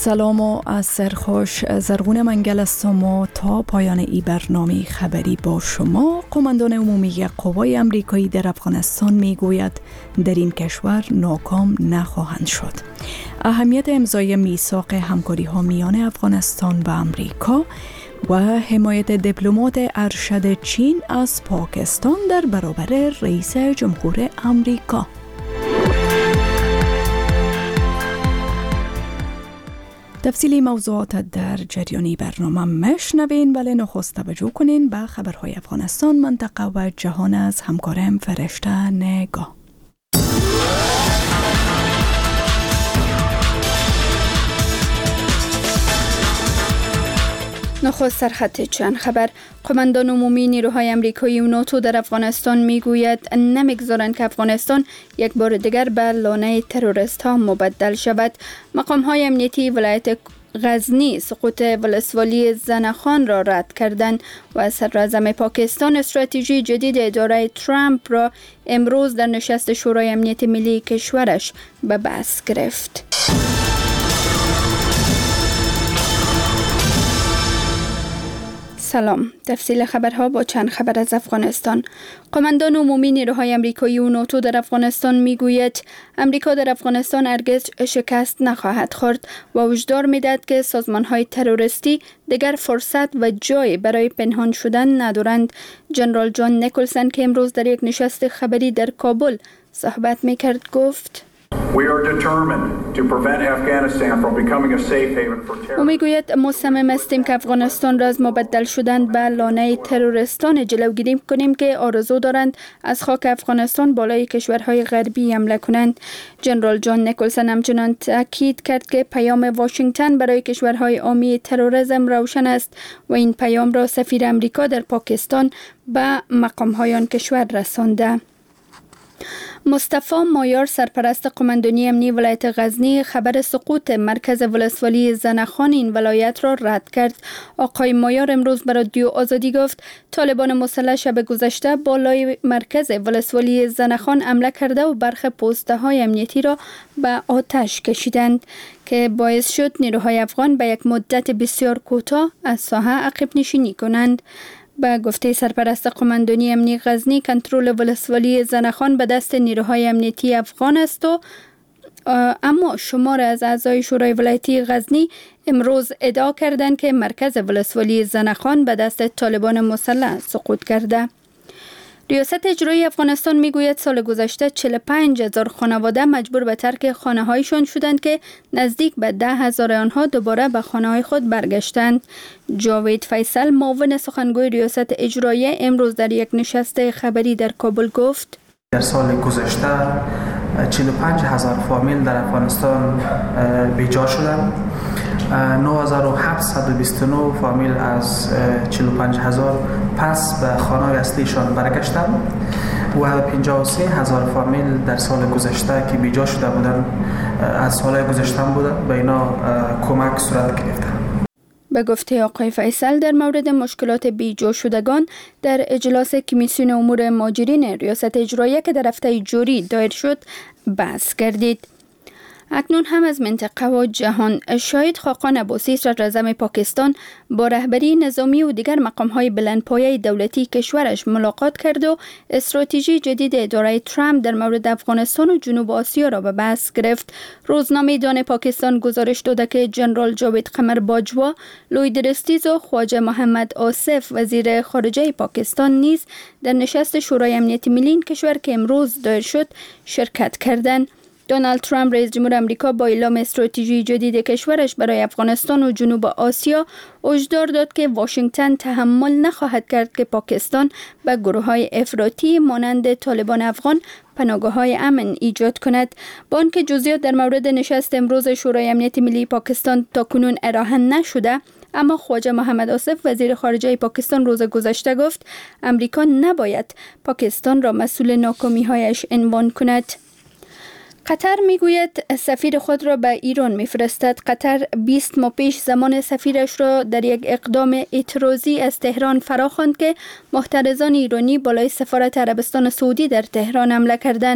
سلام و از سرخوش زرغون منگل هستم و تا پایان ای برنامه خبری با شما. قماندان عمومی قوای امریکایی در افغانستان میگوید در این کشور ناکام نخواهند شد. اهمیت امضای میثاق همکاری ها میان افغانستان و امریکا و حمایت دیپلمات ارشد چین از پاکستان در برابر رئیس جمهور امریکا. تفصیلی موضوعات در جریانی برنامه مشنوین، ولی نخست توجه کنین به خبرهای افغانستان، منطقه و جهان از همکارم فرشته نگاه. نخست سرخط چند خبر. قماندان عمومی نیروهای امریکایی و ناتو در افغانستان میگوید نمیگذارند که افغانستان یک بار دیگر به لانه تروریست ها مبدل شود. مقام های امنیتی ولایت غزنی سقوط ولسوالی زنخان را رد کردند و صدراعظم پاکستان استراتژی جدید اداره ترامپ را امروز در نشست شورای امنیت ملی کشورش به بحث گرفت. سلام. تفصیل خبرها با چند خبر از افغانستان. قماندان عمومی نیروهای امریکایی و ناتو در افغانستان میگوید امریکا در افغانستان هرگز شکست نخواهد خورد و هشدار میدهد که سازمان‌های تروریستی دیگر فرصت و جای برای پنهان شدن ندارند. جنرال جان نیکلسن که امروز در یک نشست خبری در کابل صحبت میکرد گفت او میگوید مصمم هستیم که افغانستان را از مبدل شدن به لانه تروریستان جلوگیری کنیم که آرزو دارند از خاک افغانستان بالای کشورهای غربی حمله کنند. جنرال جان نیکلسن همچنان تاکید کرد که پیام واشنگتن برای کشورهای حامی تروریسم روشن است و این پیام را سفیر امریکا در پاکستان به مقام‌های آن کشور رسانده. مصطفی مایار سرپرست قماندانی امنی ولایت غزنی خبر سقوط مرکز ولسوالی زنخان این ولایت را رد کرد. آقای مایار امروز به رادیو آزادی گفت طالبان مسلح شب گذشته بالای مرکز ولسوالی زنخان حمله کرده و برخی پوسته‌های امنیتی را به آتش کشیدند که باعث شد نیروهای افغان به یک مدت بسیار کوتاه از ساحه عقب نشینی کنند. به گفته سرپرست قماندانی امنی غزنی کنترل ولسوالی زنخان به دست نیروهای امنیتی افغان است و اما شمار از اعضای شورای ولایتی غزنی امروز ادعا کردند که مرکز ولسوالی زنخان به دست طالبان مسلح سقوط کرده. ریاست اجرایی افغانستان میگوید سال گذشته 45,000 خانواده مجبور به ترک خانه‌هایشان شدند که نزدیک به 10,000 آنها دوباره به خانه‌های خود برگشتند. جاوید فیصل معاون سخنگوی ریاست اجرایی امروز در یک نشست خبری در کابل گفت در سال گذشته 45,000 فامیل در افغانستان بیجا شدند. 9,729 فامیل از 45,000 پس به خانه‌های اصلیشان برگشتند و 53,000 فامیل در سال گذشته که بیجا شده بودند از سال گذشته بودند به اینا کمک صورت گرفته. به گفته آقای فیصل در مورد مشکلات بیجا شدگان در اجلاس کمیسیون امور مهاجرین ریاست اجرایی که در هفته جوری دایر شد بحث گردید. اکنون هم از منطقه و جهان. شاهد خاقان عباسی صدراعظم پاکستان با رهبری نظامی و دیگر مقام‌های بلندپایه دولتی کشورش ملاقات کرد و استراتژی جدید اداره ترامپ در مورد افغانستان و جنوب آسیا را به بحث گرفت. روزنامه دان پاکستان گزارش داده که جنرال جاوید قمر باجوا، لوی درستیز و خواجه محمد آصف وزیر خارجه پاکستان نیز در نشست شورای امنیت ملی کشور که امروز دایر شد شرکت کردند. دونالد ترامپ رئیس جمهور آمریکا با اعلام استراتژی جدید کشورش برای افغانستان و جنوب آسیا هشدار داد که واشنگتن تحمل نخواهد کرد که پاکستان به گروه‌های افراطی مانند طالبان افغان پناهگاه‌های امن ایجاد کند. با آنکه جزئیات در مورد نشست امروز شورای امنیت ملی پاکستان تاکنون ارائه نشده، اما خواجه محمد آصف وزیر خارجه پاکستان روز گذشته گفت امریکا نباید پاکستان را مسئول ناکامی‌هایش عنوان کند. قطر میگوید سفیر خود را به ایران میفرستد. قطر 20 ماه پیش زمان سفیرش را در یک اقدام اعتراضی از تهران فراخواند که محترضان ایرانی بالای سفارت عربستان سعودی در تهران حمله کردند.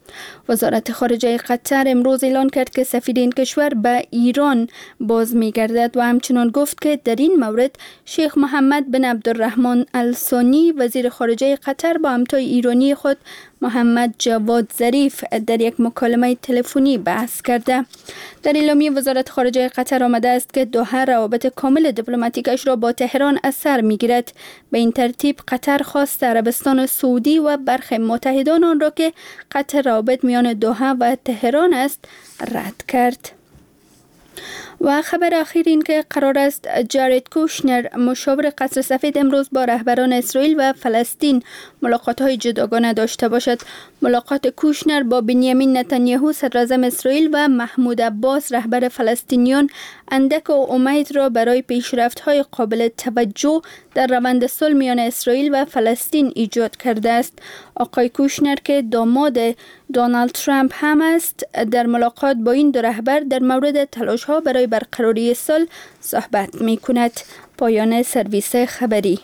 وزارت خارجه قطر امروز اعلان کرد که سفیر این کشور به ایران باز می‌گردد و همچنان گفت که در این مورد شیخ محمد بن عبدالرحمن الثانی وزیر خارجه قطر با همتای ایرانی خود محمد جواد ظریف در یک مکالمه تلفنی بحث کرده. در اعلامیه وزارت خارجه قطر آمده است که دوحه روابط کامل دیپلماتیکش را با تهران از سر می‌گیرد. به این ترتیب قطر خواست عربستان سعودی و برخی متحدان آن را که قطع روابط میان دوحه و تهران است رد کرد. و خبر اخیر این که قرار است جارد کوشنر مشاور قصر سفید امروز با رهبران اسرائیل و فلسطین ملاقات‌های جداگانه داشته باشد. ملاقات کوشنر با بنیامین نتانیاهو صدراعظم اسرائیل و محمود عباس رهبر فلسطینیان اندک و امید را برای پیشرفت‌های قابل توجه در روند صلح میان اسرائیل و فلسطین ایجاد کرده است. آقای کوشنر که داماد دونالد ترامپ هم است در ملاقات با این دو رهبر در مورد تلاش‌ها برای برقراری صلح صحبت می‌کند. پایان سرویس خبری.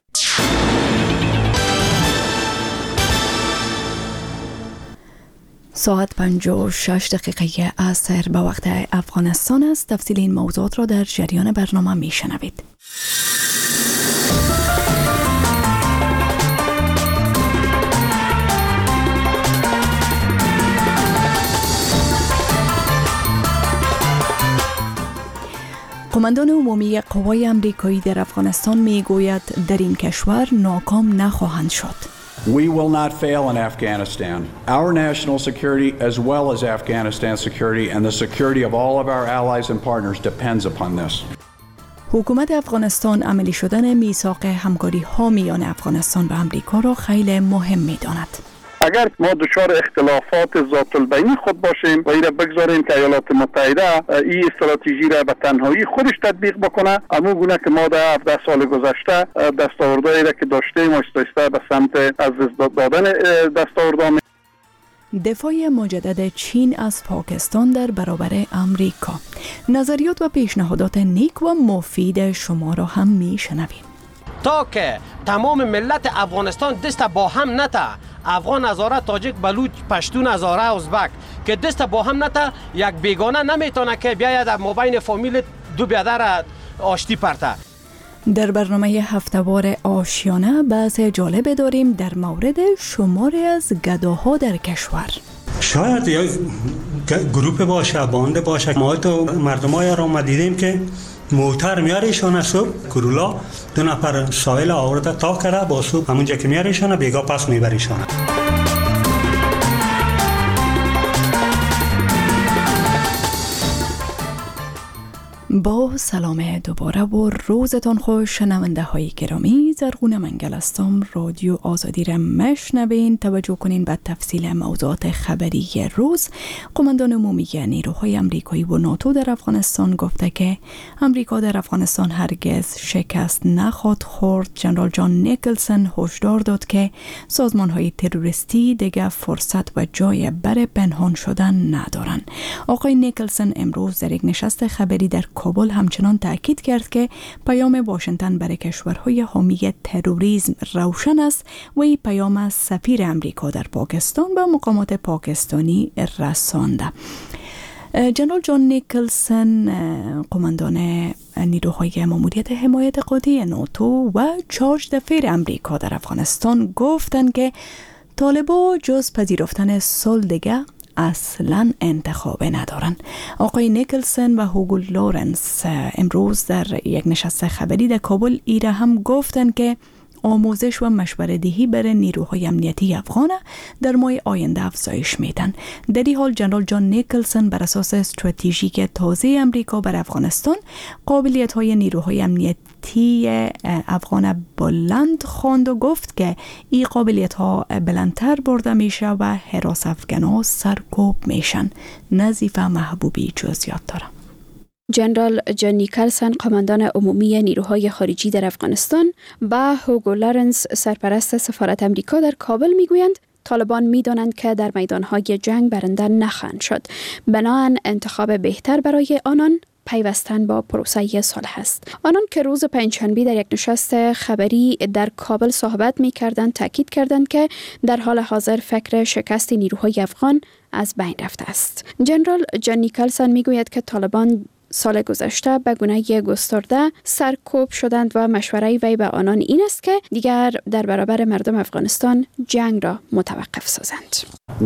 ساعت 56 دقیقه عصر به وقت افغانستان است. تفصیل این موضوعات را در جریان برنامه میشنوید. قماندان عمومی قوای امریکایی در افغانستان میگوید در این کشور ناکام نخواهند شد. We will not fail in Afghanistan. Our national security as well as Afghanistan security and the security of all of our allies and partners depends upon this. حکومت افغانستان عملی شدن میثاق همکاری ها میان افغانستان و امریکا را خیلی مهم می‌داند. اگر ما دچار اختلافات ذات البینی خود باشیم و این را بگذاریم که ایالات متحده این استراتژی را به تنهایی خودش تطبیق بکنه، همون گونه که ما در 17 سال گذشته دستاوردهایی را که داشتیم آهسته به سمت از دست دادن دستاوردها. دفاع مجدد چین از پاکستان در برابر امریکا. نظریات و پیشنهادات نیک و مفید شما را هم میشنویم. تا که تمام ملت افغانستان دست با هم نته، افغان، هزاره، تاجیک، بلوچ، پشتون، هزاره، ازبک که دست با هم نته، یک بیگانه نمیتونه که بیاید مابین فامیل دو بیادر آشتی پرته. در برنامه هفته‌وار آشیانه بحث جالب داریم در مورد شماری از گداها در کشور. شاید یک گروپ باشه، باند باشه. ما تو مردمای را دیدیم که موتر میاریشونه صبح کرولا 2 نفر سایل آورده تا کرده با صبح همونجا که میاریشونه بیگا پس میبریشونه. با سلام دوباره و روزتان خوش شنونده های گرامی. زرغون منگل هستم. رادیو آزادی را مشنوین. توجه کنین به تفصیل موضوعات خبری روز. قماندان عمومی نیروهای امریکایی و ناتو در افغانستان گفته که امریکا در افغانستان هرگز شکست نخواهد خورد. جنرال جان نیکلسن هشدار داد که سازمان های تروریستی دیگر فرصت و جای برای پنهان شدن ندارند. آقای نیکلسن امروز در یک نشست خبری در کابل همچنان تاکید کرد که پیام واشنگتن برای کشورهای حامی تروریسم روشن است و این پیام از سفیر امریکا در پاکستان به مقامات پاکستانی رسانده. جنرال جان نیکلسن قماندان نیروهای ماموریت حمایت قاطع ناتو و چارج دفاع امریکا در افغانستان گفتند که طالبان جز پذیرفتن صلح دیگه اصلا انتخاب ندارن. آقای نیکلسن و هوگو لورنس امروز در یک نشست خبری در کابل ایره هم گفتن که آموزش و مشورت دهی برای نیروهای امنیتی افغان در ماه آینده افزایش میدن. در این حال جنرال جان نیکلسن بر اساس استراتژیک تازه امریکا بر افغانستان قابلیت های نیروهای امنیتی افغان بلند خواند و گفت که این قابلیت ها بلندتر برده میشه و حراس افغان سرکوب میشن. نظیفه محبوبی جزئیات داره. جنرال جان نیکلسن قماندان عمومی نیروهای خارجی در افغانستان و هوگو لورنس سرپرست سفارت امریکا در کابل میگویند طالبان میدانند که در میدانهای جنگ برنده نخواهند شد. بنابراین انتخاب بهتر برای آنان پیوستن با پروسه صلح است. آنان که روز پنجشنبه در یک نشست خبری در کابل صحبت می‌کردند تاکید کردند که در حال حاضر فکر شکست نیروهای افغان از بین رفته است. جنرال جان نیکلسن میگوید که طالبان سال گذشته به گونه گسترده سرکوب شدند و مشوره وی به آنان این است که دیگر در برابر مردم افغانستان جنگ را متوقف سازند.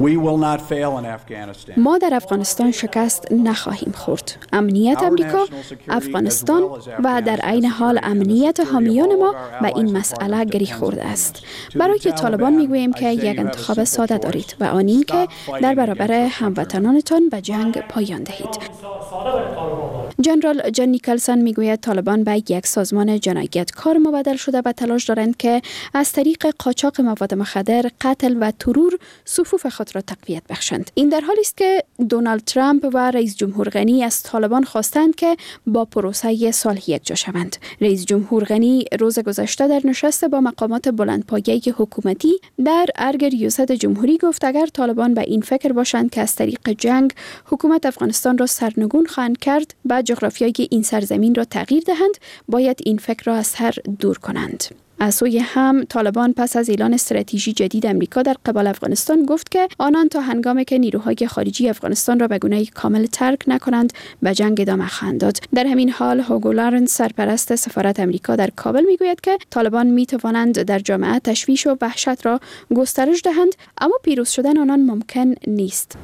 ما در افغانستان شکست نخواهیم خورد. امنیت امریکا، افغانستان و در عین حال امنیت حامیان ما به این مسئله گره خورده است. برای طالبان میگوییم که یک انتخاب ساده دارید و آن این که در برابر هموطنانتان به جنگ پایان دهید. جنرال جان نیکلسن میگوید طالبان به یک سازمان جنایتکار مبدل شده و تلاش دارند که از طریق قاچاق مواد مخدر، قتل و ترور صفوف خود را تقویت بخشند. این در حالی است که دونالد ترامپ و رئیس جمهور غنی از طالبان خواستند که با پروسه صلح یکجا شوند. رئیس جمهور غنی روز گذشته در نشست با مقامات بلندپایه حکومتی در ارگ ریاست جمهوری گفت اگر طالبان به این فکر باشند که از طریق جنگ حکومت افغانستان را سرنگون خواهند کرد و جغرافیای این سرزمین را تغییر دهند، باید این فکر را از سر دور کنند. از سوی هم طالبان پس از اعلان استراتژی جدید امریکا در قبال افغانستان گفت که آنان تا هنگامی که نیروهای خارجی افغانستان را به گونه کامل ترک نکنند به جنگ ادامه خواهند داد. در همین حال هوگو لارنس سرپرست سفارت امریکا در کابل میگوید که طالبان میتوانند در جامعه تشویش و وحشت را گسترش دهند، اما پیروز شدن آنان ممکن نیست.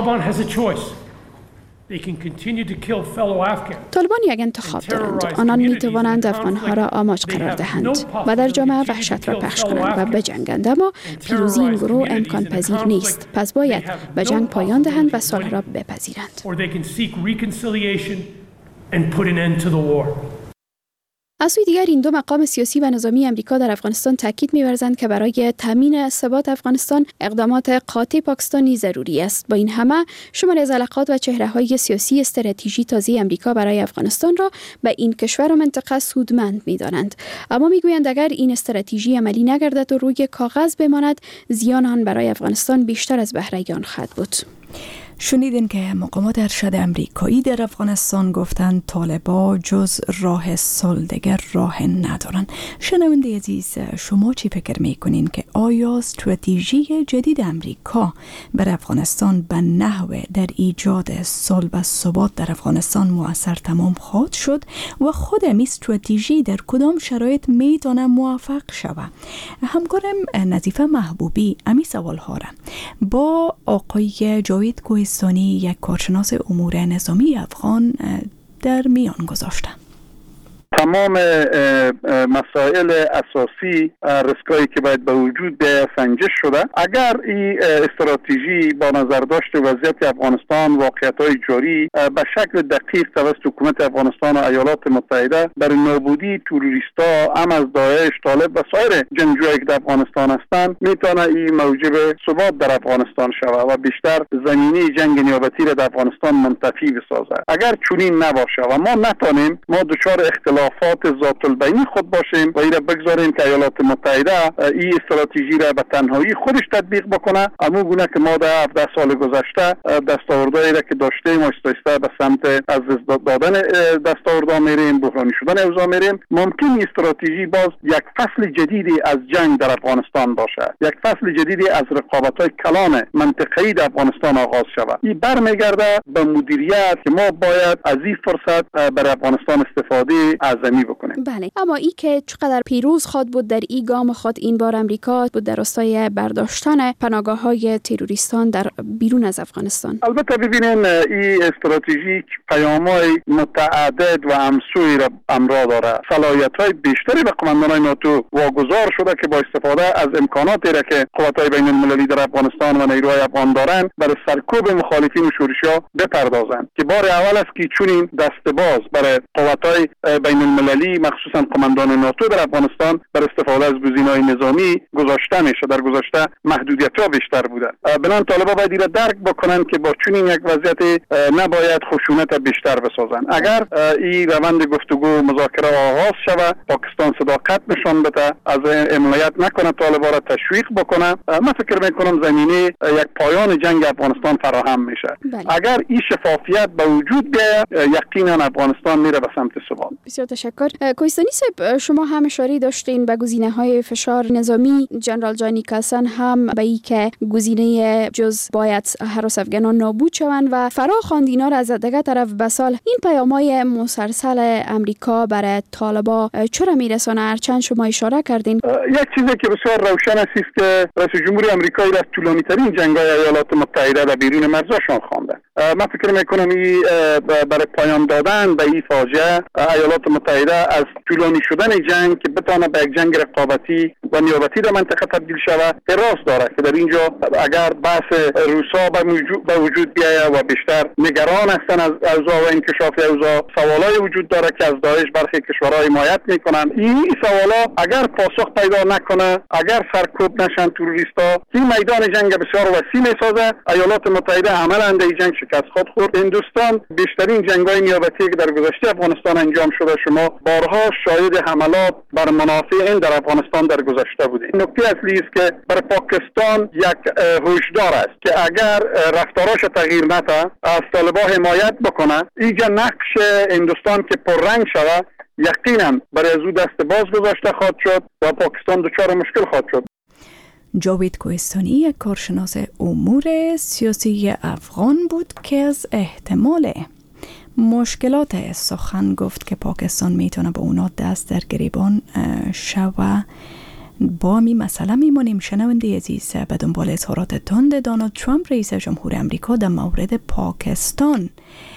طالبان یک انتخاب دارند. آنان می توانند افغانها را آماج قرار دهند و در جامعه وحشت را پخش کنند و بجنگند، اما پیروزی این گروه امکان پذیر نیست. پس باید به جنگ پایان دهند و صلح را بپذیرند. از سوی دیگر این دو مقام سیاسی و نظامی امریکا در افغانستان تاکید می‌ورزند که برای تامین ثبات افغانستان اقدامات قاطع پاکستانی ضروری است. با این همه شماری از علاقات و چهره‌های سیاسی استراتژی تازه امریکا برای افغانستان را به این کشور و منطقه سودمند می‌دانند، اما می‌گویند اگر این استراتژی عملی نگردد و روی کاغذ بماند زیان آن برای افغانستان بیشتر از بهره آن خواهد بود. شنیدین که مقامات ارشد امریکایی در افغانستان گفتند طالبان جز راه صلح دیگر راه ندارن. شنونده عزیز، شما چی فکر میکنین که آیا استراتژی جدید امریکا بر افغانستان به نحو در ایجاد صلح و ثبات در افغانستان مؤثر تمام خواهد شد و خود این استراتژی در کدام شرایط میتونه موفق شود؟ همکارم نظیفه محبوبی امی سوال ها را با آقای جاوید کوهستانی یک کارشناس امور نظامی افغان در میان گذاشتم. تمام مسائل اساسی ریسکایی که باید به وجود بیاید سنجش شده. اگر این استراتژی با نظر داشت وضعیت افغانستان واقعیت‌های جاری به شکل دقیق توسط حکومت افغانستان و ایالات متحده برای نابودی تروریستا هم از داعش، طالب و سایر جنگجویانی که در افغانستان هستند میتونه این موجب ثبات در افغانستان شود و بیشتر زمینه جنگ نیابتی را در افغانستان منطفی بسازد. اگر چنین نباشه و ما نتونیم دچار اختلافات ذات البینی خود باشیم و ایره بگذاریم که ایالات متحده این استراتژی را به تنهایی خودش تطبیق بکنه، اما گونه که ما در 17 سال گذشته دستاوردهایی را که داشتیم آهسته به سمت از دادن دستاوردها میریم، بحرانی شدن اوضاع میریم. ممکن استراتژی باز یک فصل جدیدی از جنگ در افغانستان باشه، یک فصل جدیدی از رقابت‌های کلان منطقه‌ای در افغانستان آغاز شود. این برمیگرده به مدیریت که ما باید از این فرصت برای افغانستان استفاده اعظمی بکنیم. بله، اما ای که چقدر پیروز خود بود در این گام خود این بار امریکا بود در راستای برداشتن پناهگاه‌های تروریستان در بیرون از افغانستان. البته ببینین این استراتژی پیام‌های متعدد و همسوی را همراه داره. صلاحیت‌های بیشتری به قماندانان ناتو واگذار شده که با استفاده از امکاناتی را که قوات‌های بین‌المللی در افغانستان و نیروهای افغان دارند برای سرکوب مخالفین و شورشی‌ها بپردازند که بار اول است که چنین دسته‌باز برای قوات‌های بین بین المللی مخصوصا قماندان ناتو در افغانستان بر استفاده از گزینه‌های نظامی گذاشته میشه. در گذشته محدودیت‌ها بیشتر بوده. بنان طالبان باید ایره درک بکنن که با چنین یک وضعیت نباید خشونت بیشتر بسازن. اگر این روند گفتگو مذاکره آغاز شود، پاکستان صداقت نشان بده، از حمایت نکنه، طالبان را تشویق بکنه، من فکر میکنم زمینه یک پایان جنگ افغانستان فراهم میشه. اگر این شفافیت به وجود بیاید، یقینا افغانستان میره به سمت ثبات. بسیار تشکر. کوهستانی صاحب، شما هم اشاره داشتین به گزینه‌های فشار نظامی. جنرال جان نیکلسن هم به این که گزینه جز باید هراس افغانان نابود شوند و فرا خواند اینا را از دیگر طرف به سال. این پیام‌های مسلسل امریکا برای طالبان چرا میرسونه؟ هرچند شما اشاره کردین. یک چیزی که بسیار روشن است که رئیس جمهور آمریکا را طولانی‌ترین جنگ‌های ایالات متحده در بیرون مرزشان خوانده. من فکر میکنم برای پایان دادن به این فاجعه ایالات متحده از طولانی شدن جنگ که بتونه به یک جنگ رقابتی و نیابتی در منطقه تبدیل شود حراس داره که در اینجا اگر بحث روسا به وجود بیاید و بیشتر نگران هستن از اوضاع و انکشاف اوضاع، سوالای وجود داره که از داعش برخی کشورها حمایت میکنن. این سوالا اگر پاسخ پیدا نکنه، اگر سرکوب نشن تروریستا، این میدان جنگ بسیار وسیع میسازه. ایالات متحده عملاً در جنگ شکست خورد. هندوستان بیشترین جنگ‌های نیابتی که در گذشته افغانستان انجام شده، شما بارها شاهد حملات بر منافع این در افغانستان در گذشته بودید. نکته اصلی است که برای پاکستان یک هشدار است که اگر رفتاراش تغییر نده، از طالبان حمایت بکنه، اینجا نقش هندوستان که پررنگ شود یقینا برای از او دست باز گذاشته خواهد شد و پاکستان دچار مشکل خواهد شد. جاوید کوهستانی، یک کارشناس امور سیاسی افغان بود که از احتمال مشکلات سخن گفت که پاکستان میتونه با اونا دست در گریبان شوه. با می مسئله میمانیم. شنونده عزیز، به دنبال اظهارات تند دونالد ترامپ رئیس جمهور امریکا در مورد پاکستان،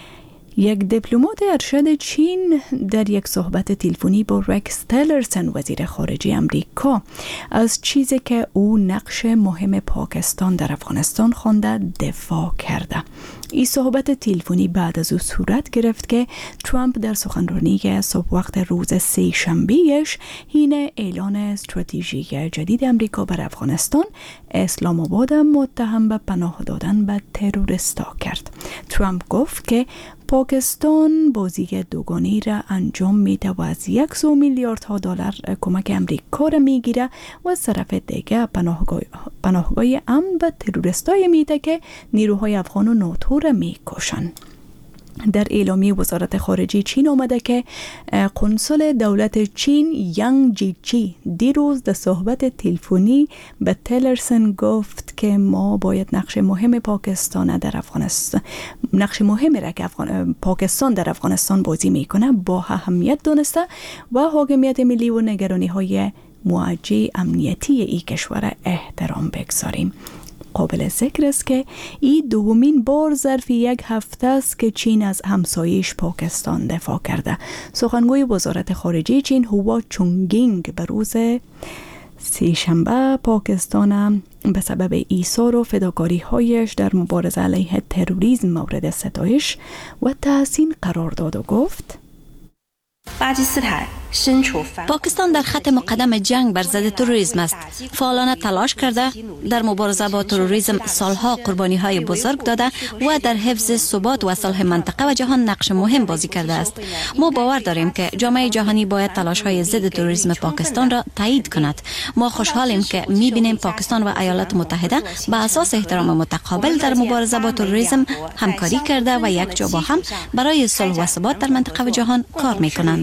یک دیپلمات ارشد چین در یک صحبت تلفنی با رکس تیلرسن وزیر خارجه امریکا از چیزی که او نقش مهم پاکستان در افغانستان خوانده دفاع کرده. این صحبت تلفنی بعد از او صورت گرفت که ترامپ در سخنرانی صبح وقت روز سه شنبهش حین اعلان استراتژی جدید امریکا بر افغانستان، اسلام آباد متهم به پناه دادن به تروریستا کرد. ترامپ گفت که پاکستان بازی دوگانی را انجام میده و از 100 میلیارد دلار کمک امریکا را میگیره و از طرف دیگه پناهگاه امن به تروریستای میده که نیروهای افغان و ناتو را میکشن. در اعلامیه وزارت خارجه چین آمده که قنصل دولت چین یانگ جیچی دیروز در صحبت تلفنی به تیلرسن گفت که ما باید نقش مهم پاکستان در افغانستان، نقش مهمی را که پاکستان در افغانستان بازی میکنه با اهمیت دونسته و حاکمیت ملی و نگرانی های موجه امنیتی این کشور احترام بگذاریم. قابل ذکر است که این دومین بار ظرف یک هفته است که چین از همسایش پاکستان دفاع کرده. سخنگوی وزارت خارجه چین هوا چونگینگ به روز سه‌شنبه پاکستان به سبب ایثار و فداکاری هایش در مبارزه علیه تروریسم مورد ستایش و تحسین قرار داد و گفت پاکستان در خط مقدم جنگ بر ضد تروریسم است. فعالانه تلاش کرده در مبارزه با تروریسم سالها قربانی‌های بزرگ داده و در حفظ ثبات و صلح منطقه و جهان نقش مهم بازی کرده است. ما باور داریم که جامعه جهانی باید تلاش‌های ضد تروریسم پاکستان را تایید کند. ما خوشحالیم که می‌بینیم پاکستان و ایالات متحده به اساس احترام متقابل در مبارزه با تروریسم همکاری کرده و یک جا با هم برای صلح و ثبات در منطقه و جهان کار می‌کنند.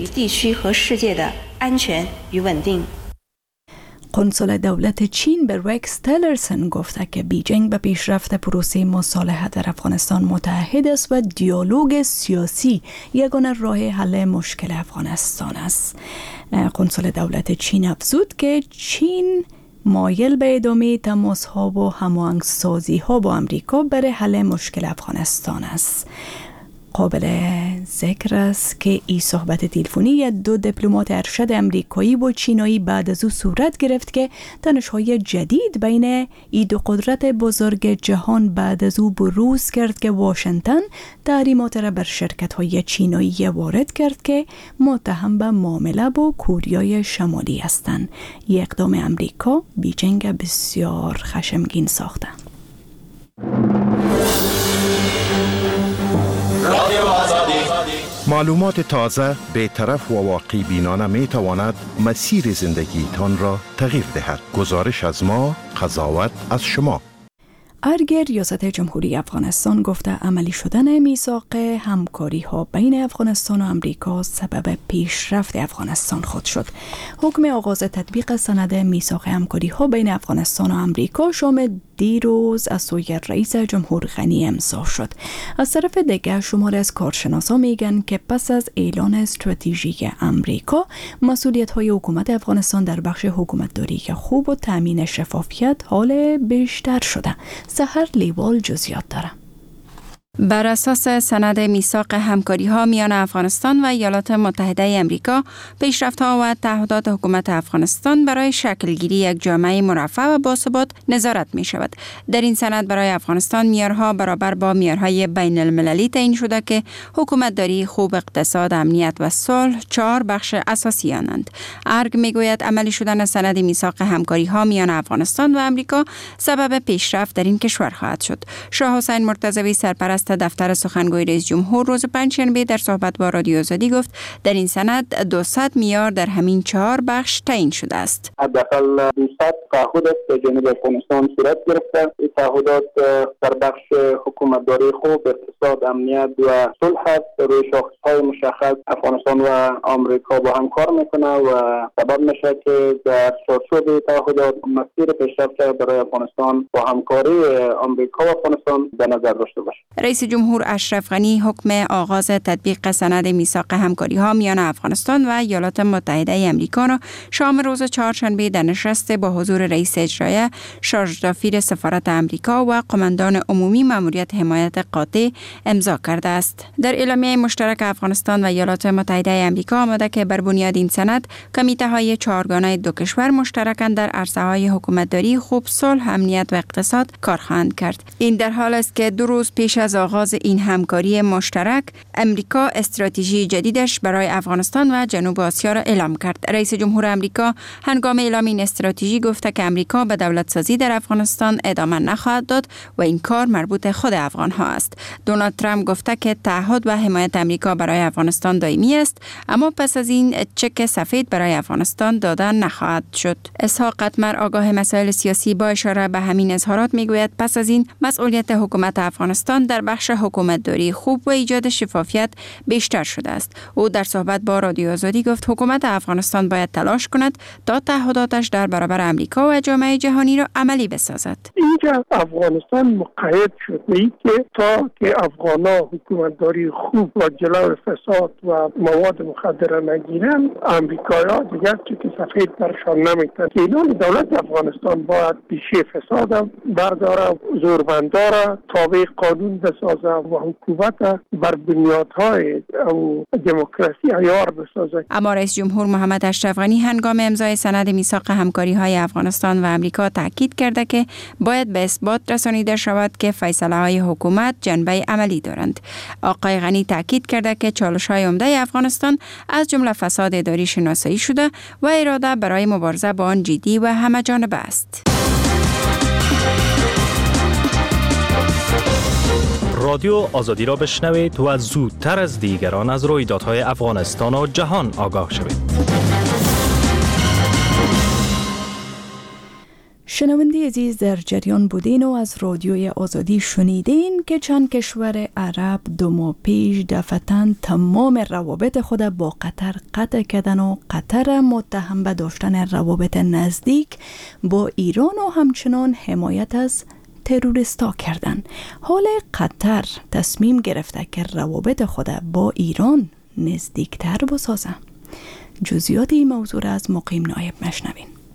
قنصل دولت چین به رکس تیلرسن گفته که بیجینگ به پیشرفت پروسه مصالحه در افغانستان متحد است و دیالوگ سیاسی یگانه راه حل مشکل افغانستان است. قنصل دولت چین افزود که چین مایل به ادامه تماس‌ها و هماهنگ‌سازی‌ها با امریکا برای حل مشکل افغانستان است. قابل ذکر است که این صحبت تلفنی دو دیپلمات ارشد امریکایی و چینایی بعد از او صورت گرفت که تنش‌های جدید بین این دو قدرت بزرگ جهان بعد از او بروز کرد که واشنگتن تحریمات را بر شرکت‌های چینایی وارد کرد که متهم به معامله با کوریای شمالی هستند. این اقدام امریکا بیجینگ بسیار خشمگین ساخته. معلومات تازه، بی‌طرف و واقعی بینانه می تواند مسیر زندگیتان را تغییر دهد. گزارش از ما، قضاوت از شما. ارگ ریاست جمهوری افغانستان گفته عملی شدن میثاق همکاری ها بین افغانستان و امریکا سبب پیشرفت افغانستان خود شد. حکم آغاز تطبیق سند میثاق همکاری ها بین افغانستان و امریکا شام دیروز از سوی رئیس جمهور غنی امضا شد. از طرف دیگر شمار از کارشناسان میگن که پس از اعلان استراتژی امریکا مسئولیت های حکومت افغانستان در بخش حکومتداری خوب و تامین شفافیت حال بیشتر شده. سحر لیوال جزئیات داره. بر اساس سند میثاق همکاری‌ها میان افغانستان و ایالات متحده آمریکا، پیشرفت‌ها و تعهدات حکومت افغانستان برای شکلگیری یک جامعه مرفه و باثبات نظارت می‌شود. در این سند برای افغانستان معیارها برابر با معیارهای بین المللی تعیین شده که حکومتداری خوب، اقتصاد، امنیت و صلح 4 بخش اساسی آنند. ارگ میگوید عملی شدن سند میثاق همکاری‌ها میان افغانستان و آمریکا سبب پیشرفت در این کشور خواهد شد. شاه حسین مرتضوی سرپرست دفتر سخنگوی رئیس جمهور روز پنجشنبه در صحبت با رادیو آزادی گفت در این سند 200 معیار در همین 4 بخش تعیین شده است. حداقل 200 تعهد به جانب افغانستان صورت گرفته. این تعهدات در بخش حکومتداری خوب، اقتصاد، امنیت و صلح است. روی شاخص‌های مشخص افغانستان و آمریکا با هم کار میکنه و سبب میشه که در چارچوب تعهدات مسیر پیشرفت برای افغانستان با همکاری آمریکا و افغانستان به نظر داشته باشه. رئیس جمهور اشرف غنی حکم آغاز تطبیق سند میثاق همکاری‌ها میان افغانستان و ایالات متحده آمریکا را شام روز چهارشنبه در نشست با حضور رئیس اجرایی، شارژ دافیر سفارت آمریکا و قماندان عمومی ماموریت حمایت قاطع امضا کرده است. در اعلامیه مشترک افغانستان و ایالات متحده آمریکا آمده که بر بنیاد این سند کمیته‌های چهارگانه دو کشور مشترکاً در عرصه‌های حکومتداری خوب، صلح، امنیت و اقتصاد کار خواهند کرد. این در حال است که 2 روز پیش از آغاز این همکاری مشترک، امریکا استراتژی جدیدش برای افغانستان و جنوب آسیا را اعلام کرد. رئیس جمهور امریکا هنگام اعلام این استراتژی گفته که امریکا به دولت سازی در افغانستان ادامه نخواهد داد و این کار مربوط خود افغان ها است. دونالد ترامپ گفته که تعهد و حمایت امریکا برای افغانستان دائمی است، اما پس از این چک سفید برای افغانستان داده نخواهد شد. اسحاق قطمر آگاه مسائل سیاسی با اشاره به همین اظهارات میگوید پس از این مسئولیت حکومت افغانستان در بخش حکومتداری خوب و ایجاد شفافیت بیشتر شده است. او در صحبت با رادیو آزادی گفت حکومت افغانستان باید تلاش کند تا تعهداتش در برابر امریکا و جامعه جهانی را عملی بسازد. اینجا افغانستان مقید شد به اینکه تا که افغانا حکومتداری خوب و جلو فساد و مواد مخدر نگیرن، امریکایی‌ها دیگر چک سفید برشان نمیتن. اینان دولت افغانستان باید پیشه فساد برداره، زوربنداره، تابع قانون بسازه و حکومت بر بنیادهای دموکراسی عیار بسازه. اما رئیس جمهور محمد اشرف غنی هنگام امضای سند میثاق همکاری‌های افغانستان و امریکا تاکید کرده که باید به اثبات رسانیده شود که فیصله‌های حکومت جنبه عملی دارند. آقای غنی تاکید کرده که چالش‌های عمده افغانستان از جمله فساد اداری شناسایی شده و اراده برای مبارزه با آن جدی و همه‌جانبه است. رادیو آزادی را بشنوید و زودتر از دیگران از رویدادهای افغانستان و جهان آگاه شوید. شنونده عزیز، در جریان بودین و از رادیوی آزادی شنیدین که چند کشور عرب 2 ماه پیش دفعتاً تمام روابط خود با قطر قطع کردن و قطر متهم به داشتن روابط نزدیک با ایران و همچنان حمایت از تروریستا کردن. حال قطر تصمیم گرفته که روابط خود با ایران نزدیکتر بسازه. جزئیات این موضوع از مقیم نایب مشنوین.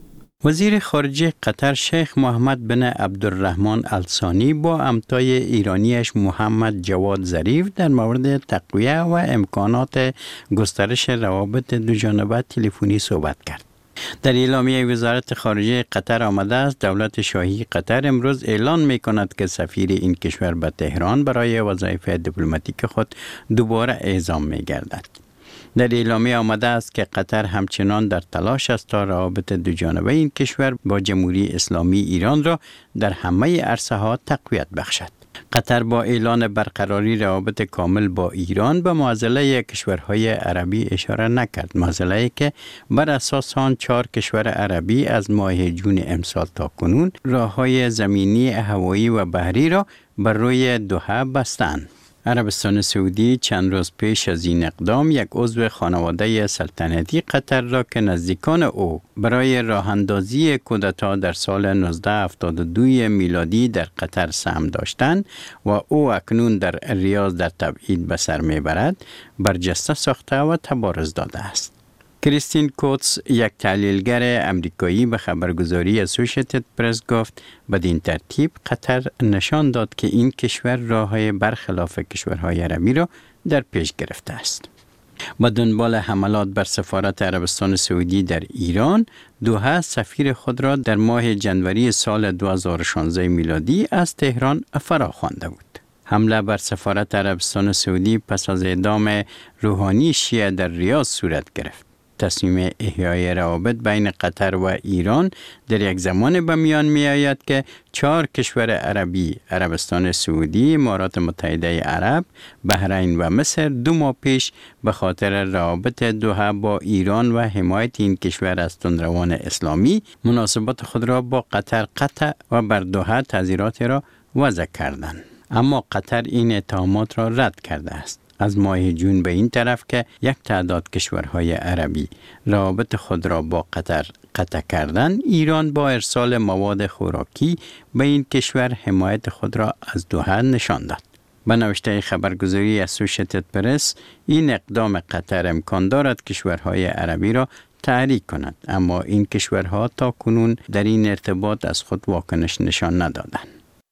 وزیر خارجه قطر شیخ محمد بن عبدالرحمن الثانی با همتای ایرانیش محمد جواد ظریف در مورد تقویه و امکانات گسترش روابط دوجانبه تلفنی صحبت کرد. در اعلامیه وزارت خارجه قطر آمده است دولت شاهی قطر امروز اعلان می کند که سفیر این کشور به تهران برای وظایف دیپلماتیک خود دوباره اعزام می گردد. در اعلامیه آمده است که قطر همچنان در تلاش است تا روابط دوجانبه این کشور با جمهوری اسلامی ایران را در همه عرصه ها تقویت بخشد. قطر با اعلان برقراری روابط کامل با ایران به معضله کشورهای عربی اشاره نکرد. معضله‌ای که بر اساس آن 4 کشور عربی از ماه جون امسال تا کنون راههای زمینی، هوایی و بحری را بر روی دوحه بستند. عربستان سعودی چند روز پیش از این اقدام یک عضو خانواده سلطنتی قطر را که نزدیکان او برای راه اندازی کودتا در سال 1972 میلادی در قطر سهم داشتند و او اکنون در ریاض در تبعید به سر میبرد برجسته ساخته و تبارز داده است. کریستین کوتس یک تحلیلگر امریکایی به خبرگزاری اسوسییتد پرس گفت بدین ترتیب قطر نشان داد که این کشور راههای برخلاف کشورهای عربی را در پیش گرفته است. با دنبال حملات بر سفارت عربستان سعودی در ایران، دوحه سفیر خود را در ماه جنوری سال 2016 میلادی از تهران فراخوانده بود. حمله بر سفارت عربستان سعودی پس از اعدام روحانی شیعه در ریاض صورت گرفت. تصمیم احیای روابط بین قطر و ایران در یک زمان به میان می آید که 4 کشور عربی، عربستان سعودی، امارات متحده عرب، بحرین و مصر 2 ماه پیش به خاطر روابط دوحه با ایران و حمایت این کشور از تندروان اسلامی مناسبات خود را با قطر قطع و بر دوحه تعزیرات را وضع کردند. اما قطر این اتهامات را رد کرده است. از ماه جون به این طرف که یک تعداد کشورهای عربی روابط خود را با قطر قطع کردند، ایران با ارسال مواد خوراکی به این کشور حمایت خود را از دوحه نشان داد. به نوشته خبرگزاری اسوسییتد پرس، این اقدام قطر امکان دارد کشورهای عربی را تحریک کند، اما این کشورها تا کنون در این ارتباط از خود واکنش نشان ندادند.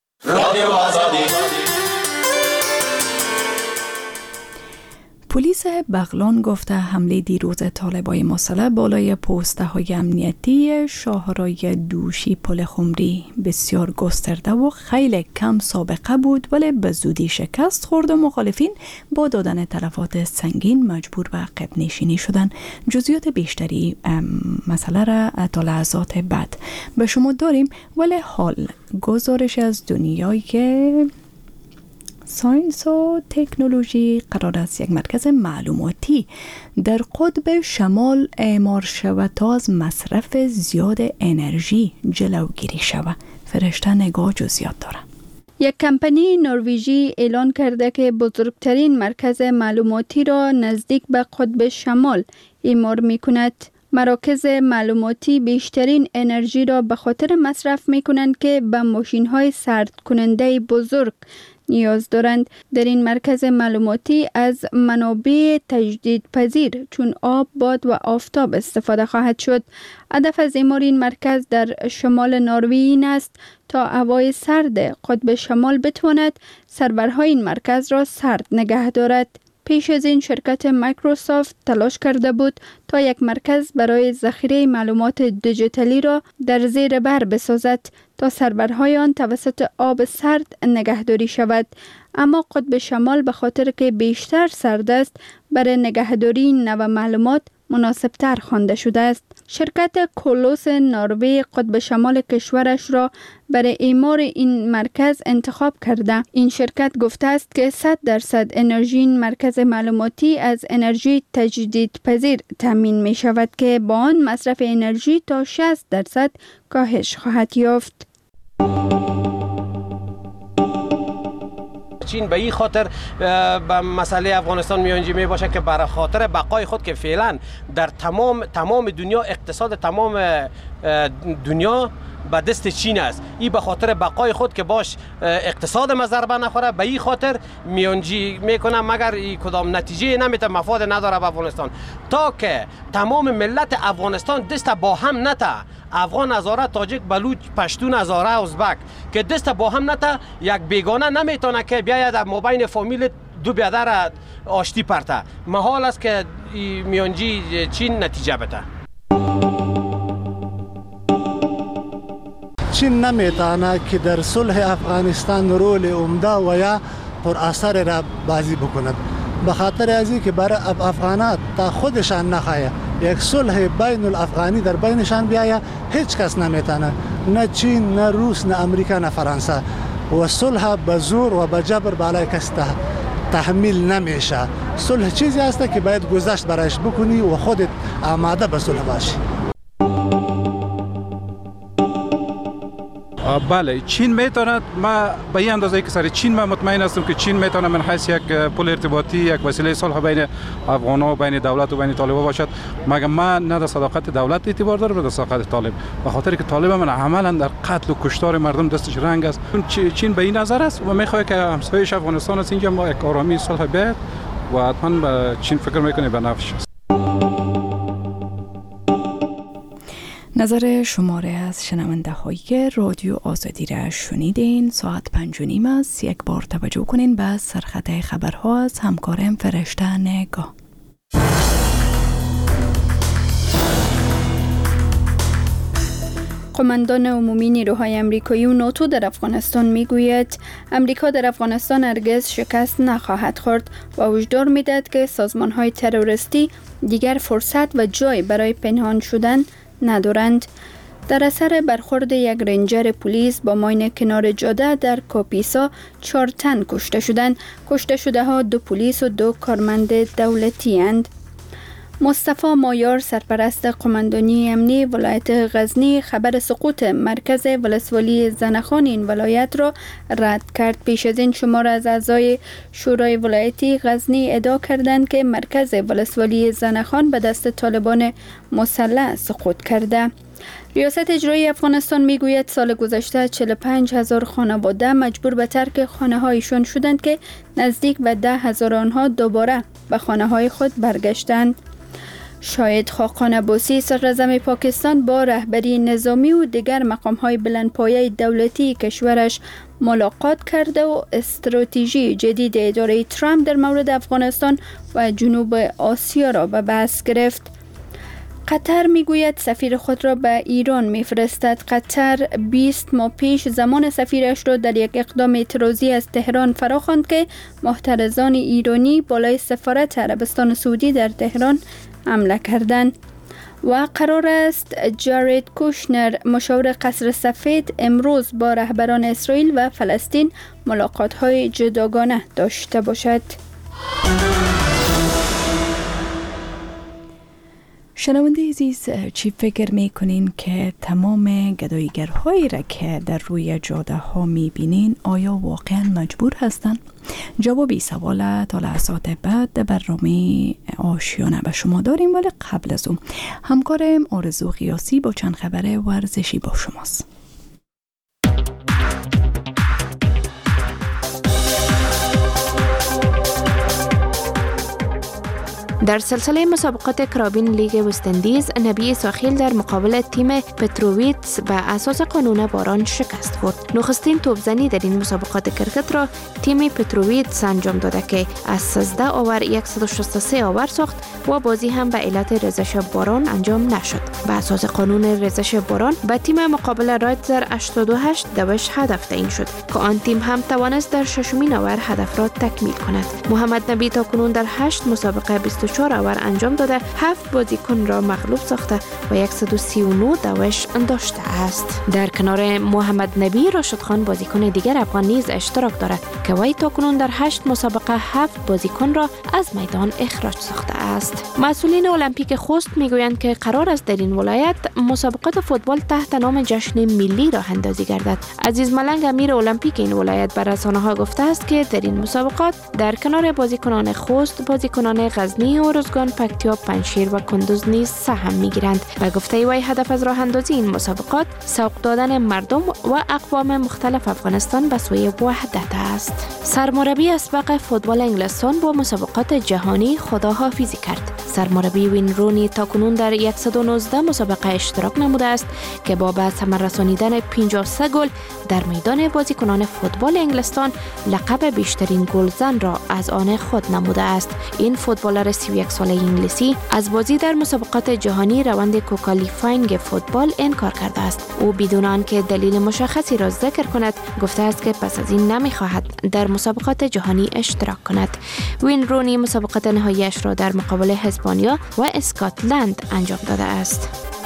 پلیس بغلان گفته حمله دیروز طالبای مسلح بالای پوسته های امنیتی شاهرای دوشی پل خمری بسیار گسترده و خیلی کم سابقه بود، ولی به زودی شکست خورد و مخالفین با دادن تلفات سنگین مجبور به عقب نشینی شدن. جزئیات بیشتری مسئله را تا لحظات بعد به شما داریم، ولی حال گزارش از دنیای که ساینس و تکنولوژی قرار است یک مرکز معلوماتی در قطب شمال اعمار شود تا از مصرف زیاد انرژی جلوگیری شود. فرشته نگاه جزئیات داره. یک کمپانی نروژی اعلان کرده که بزرگترین مرکز معلوماتی را نزدیک به قطب شمال اعمار می کند. مراکز معلوماتی بیشترین انرژی را به خاطر مصرف می کنند که به ماشین های سرد کننده بزرگ نیاز دارند. در این مرکز معلوماتی از منابع تجدید پذیر چون آب، باد و آفتاب استفاده خواهد شد. هدف از اعمار این مرکز در شمال نروژ این است تا هوای سرد قطب شمال بتواند سرورهای این مرکز را سرد نگه دارد. پیش از این شرکت مایکروسافت تلاش کرده بود تا یک مرکز برای ذخیره معلومات دیجیتالی را در زیر بر بسازد تا سرورهای آن توسط آب سرد نگهداری شود، اما قطب شمال به خاطر که بیشتر سرد است برای نگهداری این نوع معلومات مناسب تر خوانده شده است. شرکت کولوس نروژ قطب شمال کشورش را برای اعمار این مرکز انتخاب کرده. این شرکت گفته است که 100% انرژی این مرکز معلوماتی از انرژی تجدید پذیر تامین می شود که با آن مصرف انرژی تا 60% کاهش خواهد یافت. چین به این خاطر به مسئله افغانستان میانجی می باشه که برای خاطر بقای خود که فعلا در تمام دنیا، اقتصاد تمام دنیا به دست چین است، این به خاطر بقای خود که باش اقتصاد ما ضربه نخوره، به این خاطر میانجی میکنه، مگر این کدام نتیجه نمیته، مفاد نداره به افغانستان. تا که تمام ملت افغانستان دست با هم نته افغان، هزاره، تاجک، بلوچ، پشتون، هزاره، ازبک که دست با هم نتا یک بیگانه نمیتونه که بیاید در مابین فامیل دو بیادر آشتی پرته. محال است که میانجی چین نتیجه بده. چین نمیتونه که در صلح افغانستان رول عمده و یا پر اثر را بازی بکند، به خاطر ازی که برای افغانات تا خودشان نخواهی یک صلح بین الافغانی در بینشان بیاید، هیچ کس نمیتونه، نه چین، نه روس، نه امریکا، نه فرانسه. و صلح به زور و به جبر بالای کس تحمیل نمیشه. صلح چیزی هست که باید گذشت برایش بکنی و خودت آماده به صلح باشی. بله، چین میتواند، ما به این اندازه که سر چین من مطمئن هستم که چین میتواند من حیث یک پل ارتباطی، یک وسیله صلح بین افغان‌ها و بین دولت و بین طالبان باشد. مگر من نه در صداقت دولت اعتبار دارم نه در صداقت طالب، به خاطر که طالب من عملا در قتل و کشتار مردم دستش رنگ است. چین به این نظر است و میخواد که همسایه‌اش افغانستان است اینجا ما یک آرامی صلح بیاد و حتما به چین فکر میکنه به نفعش است. نظر شماره از شنونده های رادیو آزادی را شنیدین. ساعت 5:30 است. یک بار توجه کنین به سرخط خبرها از همکارم فرشته نگاه. قماندان عمومی نیروهای امریکایی و ناتو در افغانستان میگوید امریکا در افغانستان هرگز شکست نخواهد خورد و هشدار میدهد که سازمانهای تروریستی دیگر فرصت و جای برای پنهان شدن ندارند. در اثر برخورد یک رنجر پلیس با ماین کنار جاده در کاپیسا 4 تن کشته شدند. کشته شده ها 2 پلیس و 2 کارمند دولتی اند. مصطفی مایار سرپرست قماندانی امنی ولایت غزنی خبر سقوط مرکز ولسوالی زنخان این ولایت را رد کرد. پیش از این شمار از اعضای شورای ولایتی غزنی ادعا کردند که مرکز ولسوالی زنخان به دست طالبان مسلح سقوط کرده. ریاست اجرایی افغانستان میگوید سال گذشته 45,000 خانواده مجبور به ترک خانه هایشان شدند که نزدیک به 10,000 آنها دوباره به خانه های خود برگشتند. شاهد خاقان عباسی صدراعظم پاکستان با رهبری نظامی و دیگر مقام‌های بلندپایه دولتی کشورش ملاقات کرده و استراتژی جدید اداره ترامپ در مورد افغانستان و جنوب آسیا را به بحث گرفت. قطر میگوید سفیر خود را به ایران میفرستد. قطر 20 ماه پیش زمان سفیرش را در یک اقدام اعتراضی از تهران فراخواند که محترضان ایرانی بالای سفارت عربستان سعودی در تهران حمله کردند. و قرار است جارید کوشنر مشاور قصر سفید امروز با رهبران اسرائیل و فلسطین ملاقات‌های جداگانه داشته باشد. شنونده عزیز، چی فکر میکنین که تمام گداییگرهایی را که در روی جاده ها میبینین آیا واقعا مجبور هستند؟ جوابی سوال تا لحظات بعد برنامه آشیانه به شما داریم، ولی قبل از اون همکارم آرزو قیاسی با چند خبر ورزشی با شماست. در سلسله مسابقات کرابین لیگ وستندیز نبی ساخیل در مقابل تیم پتروویتس به اساس قانون باران شکست خورد. نخستین توپزنی در این مسابقات کرکت را تیم پتروویتس انجام داده که از 13 آور 163 آور ساخت و بازی هم به علت ریزش باران انجام نشد. به اساس قانون ریزش باران به تیم مقابل رایتزر 88 دوش هدف تعیین شد که آن تیم هم توانست در ششمین آور هدف را تکمیل کند. محمد نبی تاکنون در 8 مسابقه 24 آور انجام داده 7 بازیکن را مغلوب ساخته و 139 دوش داشته است. در کنار محمد نبی راشد خان بازیکن دیگر افغان نیز اشتراک دارد که وی تاکنون در 8 مسابقه 7 بازیکن را از میدان اخراج ساخته است. مسئولین المپیک خوست میگویند که قرار است در این ولایت مسابقات فوتبال تحت نام جشن ملی راه اندازی گردد. عزیز ملنگ امیر المپیک این ولایت بر رسانه‌ها گفته است که در این مسابقات در کنار بازیکنان خوست بازیکنان غزنی و روزگان، پکتیا، پنجشیر و کندوز نیز سهم میگیرند و گفته وی هدف از راه اندازی این مسابقات سوق دادن مردم و اقوام مختلف افغانستان به سوی وحدت است. سرمربی اسبق فوتبال انگلستان با مسابقات جهانی خداحافظی کرد. سرمربی وین رونی تاکنون در 119 مسابقه اشتراک نموده است که با به ثمر رسانیدن 53 گل در میدان بازیکنان فوتبال انگلستان لقب بیشترین گلزن را از آن خود نموده است. این فوتبالر 31 ساله انگلیسی از بازی در مسابقات جهانی روند کوکالیفاینگ فوتبال انکار کرده است. او بدون آنکه دلیل مشخصی را ذکر کند گفته است که پس از این نمی‌خواهد در مسابقات جهانی اشتراک کند. وین رونی مسابقات نهایی‌اش را در مقابل اسپانیا و اسکاتلند انجام داده است.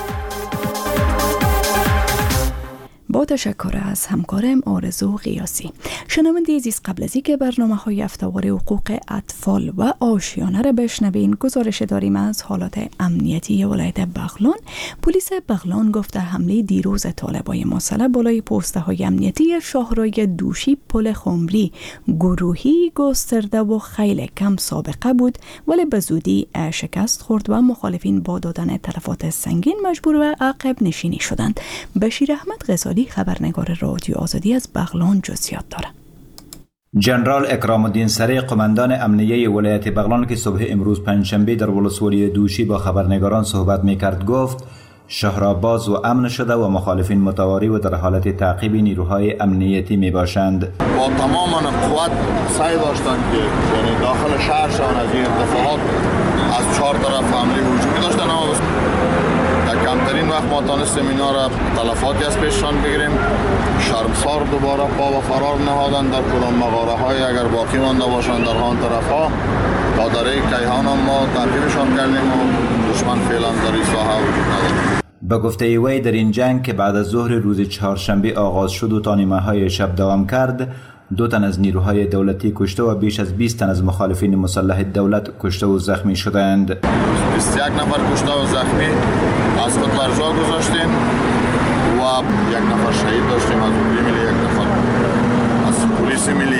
با تشکر از همکارم آرزو قیاسی. شنونده عزیز، قبل از اینکه برنامه‌های هفته‌واره حقوق اطفال و آشیانه را بشنوین، گزارش داریم از حالات امنیتی ولایت بغلان. پلیس بغلان گفته حمله دیروز طالبای مسلح بالای پست‌های امنیتی شاهراه دوشی پل خمری گروهی گسترده و خیلی کم سابقه بود، ولی به زودی شکست خورد و مخالفین با دادن تلفات سنگین مجبور به عقب نشینی شدند. بشیر احمد غزالی خبرنگار رادیو آزادی از بغلان جزئیات دارد. جنرال اکرام الدین سری قماندان امنیه ولایت بغلان که صبح امروز پنجشنبه در ولسوالی دوشی با خبرنگاران صحبت می‌کرد گفت شهرها باز و امن شده و مخالفین متواری و در حالت تعقیب نیروهای امنیتی میباشند. با تمام قوت سعی داشتند که یعنی داخل شهرشان از این ارتفاعات از 4 طرف حمله هجومی داشتن، اما در کمترین وقت ما تانستیم اینا را تلفاتی از پیششان بگیریم. شرمسار دوباره پا و فرار نهادن در کدام مغاره های اگر باقی مانده باشند در آن طرف ها تا در کیهان هم ما تعقیبشان کردیم و دشمن فعلا در این ساحه وجود ندارد. به گفته وی در این جنگ که بعد از ظهر روز چهارشنبه آغاز شد و تا نیمه های شب دوام کرد، 2 تن از نیروهای دولتی کشته و بیش از 20 تن از مخالفین مسلح دولت کشته و زخمی شدند. 21 نفر کشته و زخمی از خود بر جا گذاشتیم و 1 نفر شهید داشتیم از ملی، 1 نفر از پلیس ملی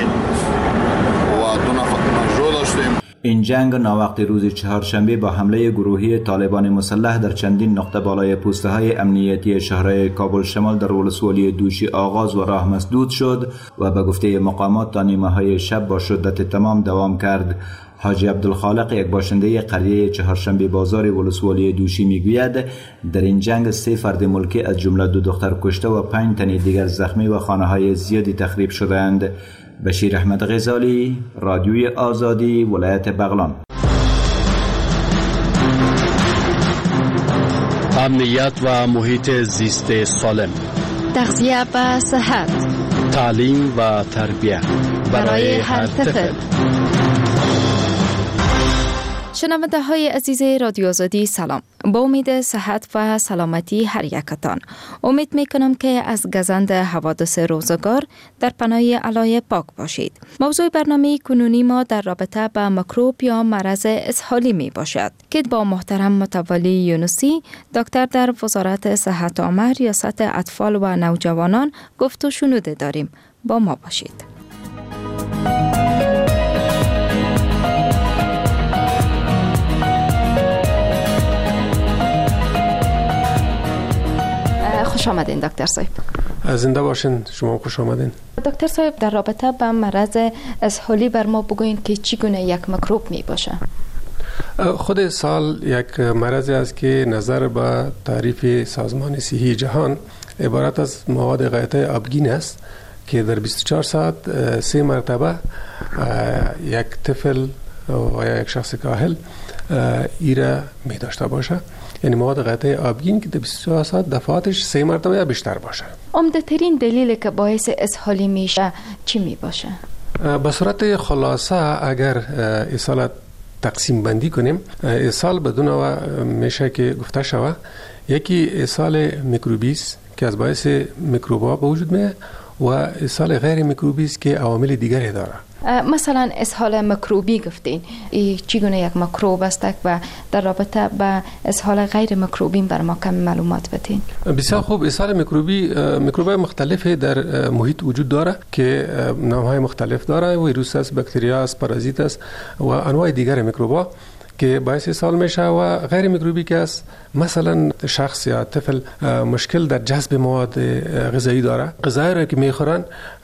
و 2 نفر مجروح داشتیم. این جنگ ناوقت روز چهارشنبه با حمله گروهی طالبان مسلح در چندین نقطه بالای پوسته‌های امنیتی شهرهای کابل شمال در ولسوالی دوشی آغاز و راه مسدود شد و به گفته مقامات تا نیمه‌های شب با شدت تمام دوام کرد. حاجی عبدالخالق، یک باشنده قریه چهارشنبه بازار ولسوالی دوشی میگوید در این جنگ 3 فرد ملکی از جمله 2 دختر کشته و 5 تن دیگر زخمی و خانه‌های زیادی تخریب شدند. بشیر احمد غزالی، رادیوی آزادی، ولایت بغلان. امنیت و محیط زیست سالم، تغذیه و صحت، تعلیم و تربیت برای هر طفل. شنونده های عزیز رادیو آزادی سلام. با امید صحت و سلامتی هر یکتان. امید می کنم که از گزند حوادث روزگار در پناه الای پاک باشید. موضوع برنامه کنونی ما در رابطه با میکروب یا مرض اسهالی می باشد که با محترم متولی یونسی، دکتر در وزارت صحت عامه ریاست اطفال و نوجوانان گفت و شنوده داریم. با ما باشید. خوش آمدین دکتر صاحب. زنده باشین. شما خوش آمدین. دکتر صاحب، در رابطه با مرض اسهالی بر ما بگوین که چگونه یک میکروب می باشه؟ خود اسهال یک مرضی است که نظر به تعریف سازمان صحی جهان عبارت از مواد غایطه آبگین است که در 24 ساعت 3 مرتبه یک طفل و یک شخص کاهل ایره می داشته باشه. یعنی مواد غایطه آبگین که در 24 ساعت دفعاتش 3 مرتبه یا بیشتر باشه. عمده ترین دلیلی که باعث اسهالی میشه چی می باشه؟ به صورت خلاصه اگر اسهال تقسیم بندی کنیم، اسهال بدون نوع میشه که گفته شود یکی اسهال میکروبی است که از باعث میکروبا به وجود میاد و اسهال غیر میکروبی است که عوامل دیگری داره. مثلا اسهال میکروبی گفتین، چگونه یک میکروب است و در رابطه با اسهال غیر میکروبی بر ما کم معلومات بدین؟ بسیار خوب. اسهال میکروبی میکروب‌های مختلف در محیط وجود داره که نام‌های مختلف داره، ویروس است، باکتریا است، پارازیت است و انواع دیگر میکروب‌ها که باعث اسهال میشه و غیر میکروبی که است، مثلا شخص یا طفل مشکل در جذب مواد غذایی داره، غذایی را که میخورن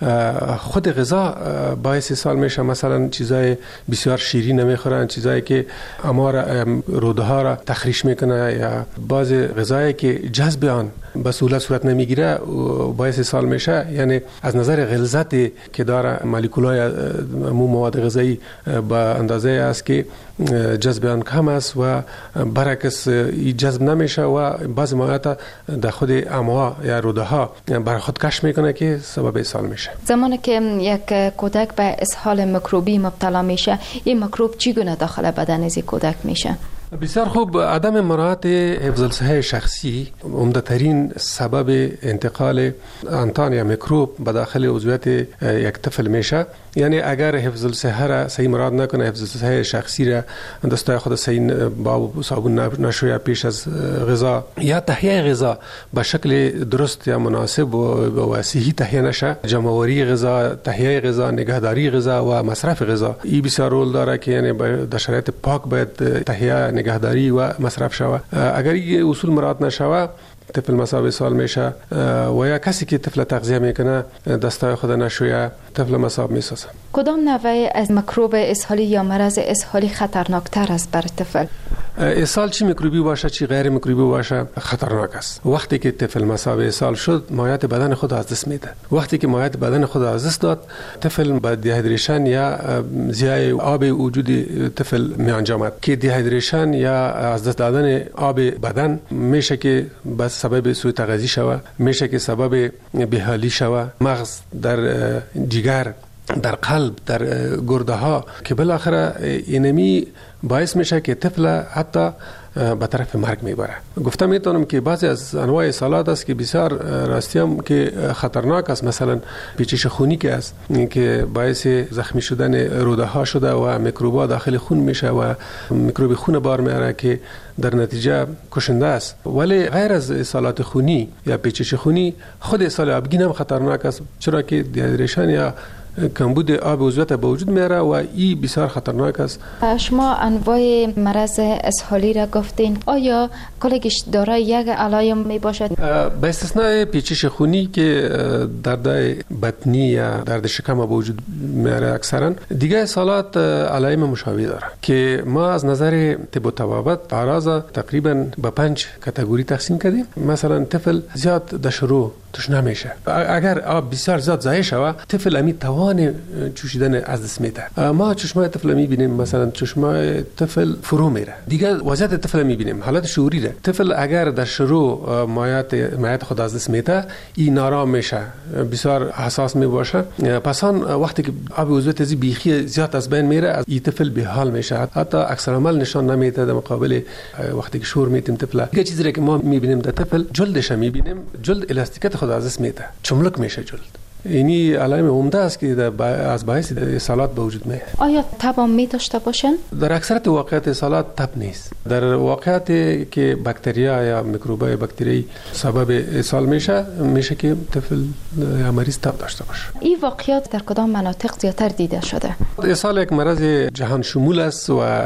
خود غذا باعث اسهال میشه، مثلا چیزای بسیار شیرین نمیخورن، چیزایی که روده ها را تخریش میکنه یا بعض غذایی که جذب آن به سهولت صورت نمیگیره باعث اسهال میشه. یعنی از نظر غلظتی که داره مولکولای مواد غذایی به اندازه است که جذب آن کم است و برعکس جذب نمیشه و بعض مواد در خود امعا یا روده ها بر خود کش میکنه که سبب اسهال میشه. زمانی که یک کودک به اسهال میکروبی مبتلا میشه، این میکروب چگونه داخل بدن از کودک میشه؟ بسیار خوب. عدم مراعات حفظ الصحه شخصی عمده ترین سبب انتقال انتان یا میکروب به داخل عضویت یک طفل میشه. یعنی اگر حفظ الصحه را صحیح مراعات نکنه، حفظ الصحه شخصی را دستای خود صحیح با صابون نشویه پیش از غذا یا تهیه غذا به شکل درست یا مناسب و صحیح تهیه نشه، جمع‌آوری غذا، تهیه غذا، نگهداری غذا و مصرف غذا این بسیار رول داره که یعنی در شرایط پاک باید تهیه، نگهداری و مصرف شود. اگر این اصول مراعات نشود طفل مصاب اسهال میشه و یا کسی که طفل تغذیه میکنه دستای خود نشویه طفل مصاب میسازه. کدام نوع از میکروب اسهالی یا مرض اسهالی خطرناکتر است برای طفل؟ اسهال چی میکروبی باشه چی غیر میکروبی باشه خطرناک است. وقتی که طفل مصاب اسهال شد مایعات بدن خود از دست میده. وقتی که مایعات بدن خود از دست داد طفل با دیهایدریشن یا ضیاع آب وجود طفل می انجامد که دیهایدریشن یا از دست دادن آب بدن میشه که بس سبب سوء تغذیه شوه، میشه که سبب بیحالی شوه، مغز، در جگر، در قلب، در گرده ها که بالاخره اینمی باعث میشه که طفل حتی به طرف مرگ میبره. گفتم میتونم که بعضی از انواع اسهالات است که بسیار راستی هم که خطرناک است، مثلا پیچش خونی که است که باعث زخمی شدن روده ها شده و میکروبا داخل خون میشه و میکروب خون بار میاره که در نتیجه کشنده است. ولی غیر از اسهالات خونی یا پیچش خونی خود اسهال آبگین هم خطرناک است، چرا که دیهایدریشن یا کمبود آب عضویت به وجود میاره و این بسیار خطرناک است. شما انواع مرض اسهالی را گفتین، آیا کلگش دارای یک علایم می باشد؟ به استثناء پیچش خونی که درد بطنی یا درد شکم به وجود میاره اکثرا، دیگه اسهالات علایم مشابه داره که ما از نظر طب و طبابت اعراض تقریبا به 5 کاتگوری تقسیم کردیم. مثلا طفل زیاد در شروع تشنه میشه، اگر آب بسیار زیاد ضایع شود طفل امی توان جوشیدن از دست میده. ما چشمای طفل میبینیم، مثلا چشمای طفل فرو میره، دیگه وضعیت طفل میبینیم، حالت شعوری ده. طفل اگر در شروع مایعات خود از دست میده این نارام میشه، بسیار حساس میباشه، پس آن وقتی که آب عضویت از بیخی زیاد از بین میره این طفل به حال میشه، حتی اکثر عمل نشان نمیده در مقابل وقتی که شور میتیم طفل. دیگه چیزی که ما میبینیم در طفل جلدش میبینیم، جلد الاستیکیت خود از دست میده، چملک میشه جلد. اینی علائم عمده است که از باعث اسهالات به وجود میاد. آیا تب هم می داشته باشن؟ در اکثرت واقعات اسهالات تب نیست. در واقعاتی که باکتریا یا میکروبای باکتری سبب اسهال میشه که طفل یا مریض تب داشته باشه. این واقعات در کدام مناطق زیاتر دیده شده؟ اسهال یک مرض جهان شمول است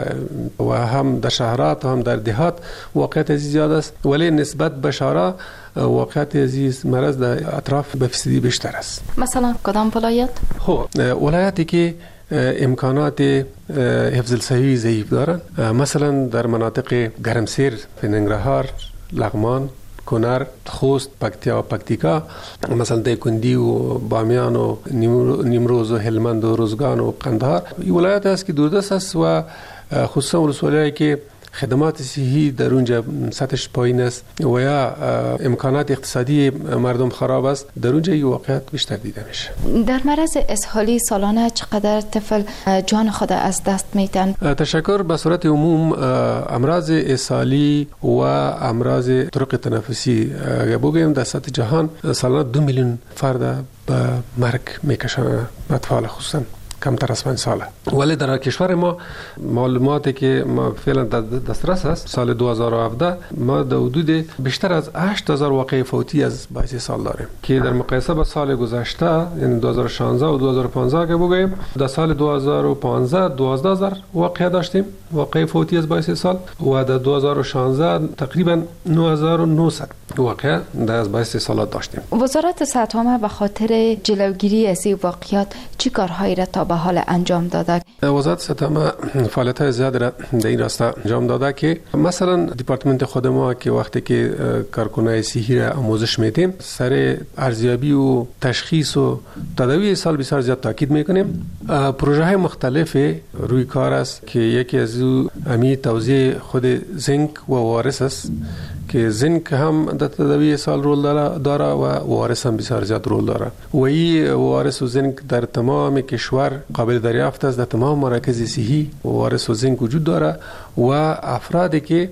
و هم در شهرات و هم در دهات واقعات زیاد است، ولی نسبت به شهرها واقعات عزیز مرض در اطراف به فیصدی بیشتر است. مثلا کدام ولایت؟ خب ولایتی که امکانات حفظ الصحه ضعیف دارن، مثلا در مناطق گرمسیر، ننگرهار، لغمان، کنر، خوست، پکتیا و پکتیکا، مثلا دایکنډي و بامیان و نیمروز و هلمند و روزگان و قندهار، این ولایت است که دوردست است و خصوصا ولسوالیایی که خدمات صحی در اونجا سطحش پایین است و یا امکانات اقتصادی مردم خراب است، در اونجا این واقعیت بیشتر دیده میشه. در مرض اسهالی سالانه چقدر طفل جان خود از دست میدن؟ تشکر. به صورت عموم امراض اسهالی و امراض طرق تنفسی اگر بگویم در سطح جهان سالانه 2 میلیون فرد به مرگ میکشن، اطفال خصوصا کمتر از 5 ساله. ولی در کشور ما معلوماتی که ما فعلا در دسترس است، سال 2017 ما در حدود بیشتر از 8000 واقعه فوتی از 22 سال داریم که در مقایسه با سال گذشته یعنی 2016 و 2015 که بگویم، در سال 2015 12000 واقعه داشتیم، واقعه فوتی از 22 سال، و در 2016 تقریبا 9900 واقعه در از 22 سال داشتیم. وزارت صحت عامه به خاطر جلوگیری از این واقعیات چی کارهایی را تا به حال انجام داده؟ وزارت صحت عامه فعالیت‌های زیاد را در این راستا انجام داده که مثلا دپارتمنت خود ما که وقتی که کارکنای صحی را آموزش میدیم سر ارزیابی و تشخیص و تداوی سال بسیار زیاد تاکید میکنیم. پروژه های مختلف روی کار است که یکی از امی توزیع خود زنک و وارث است که زنک هم در تداوی سال رول داره و وارث هم بسیار زیاد رول داره و این وارث و زنک در تمام کشور قابل دریافت است. در تمام مراکز صحی وارث و زنک وجود داره و افرادی که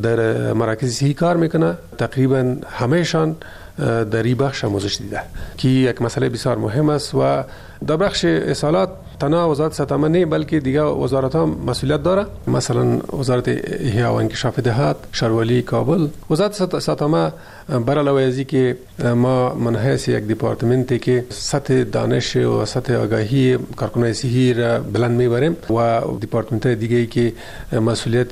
در مراکز صحی کار میکنه تقریبا همهشان در این بخش آموزش دیده که یک مسئله بسیار مهم است و در بخش اصالات تنها وزارت صحت عامه نه بلکه دیگه وزارت هم مسئولیت داره، مثلا وزارت احیا و انکشاف دهات، شهرواری کابل. وزارت صحت عامه بر علاوه از که ما منحیث یک دپارتمنتی که سطح دانش و سطح آگاهی کارکنان صحی را بلند میبریم و دپارتمنت دیگه که مسئولیت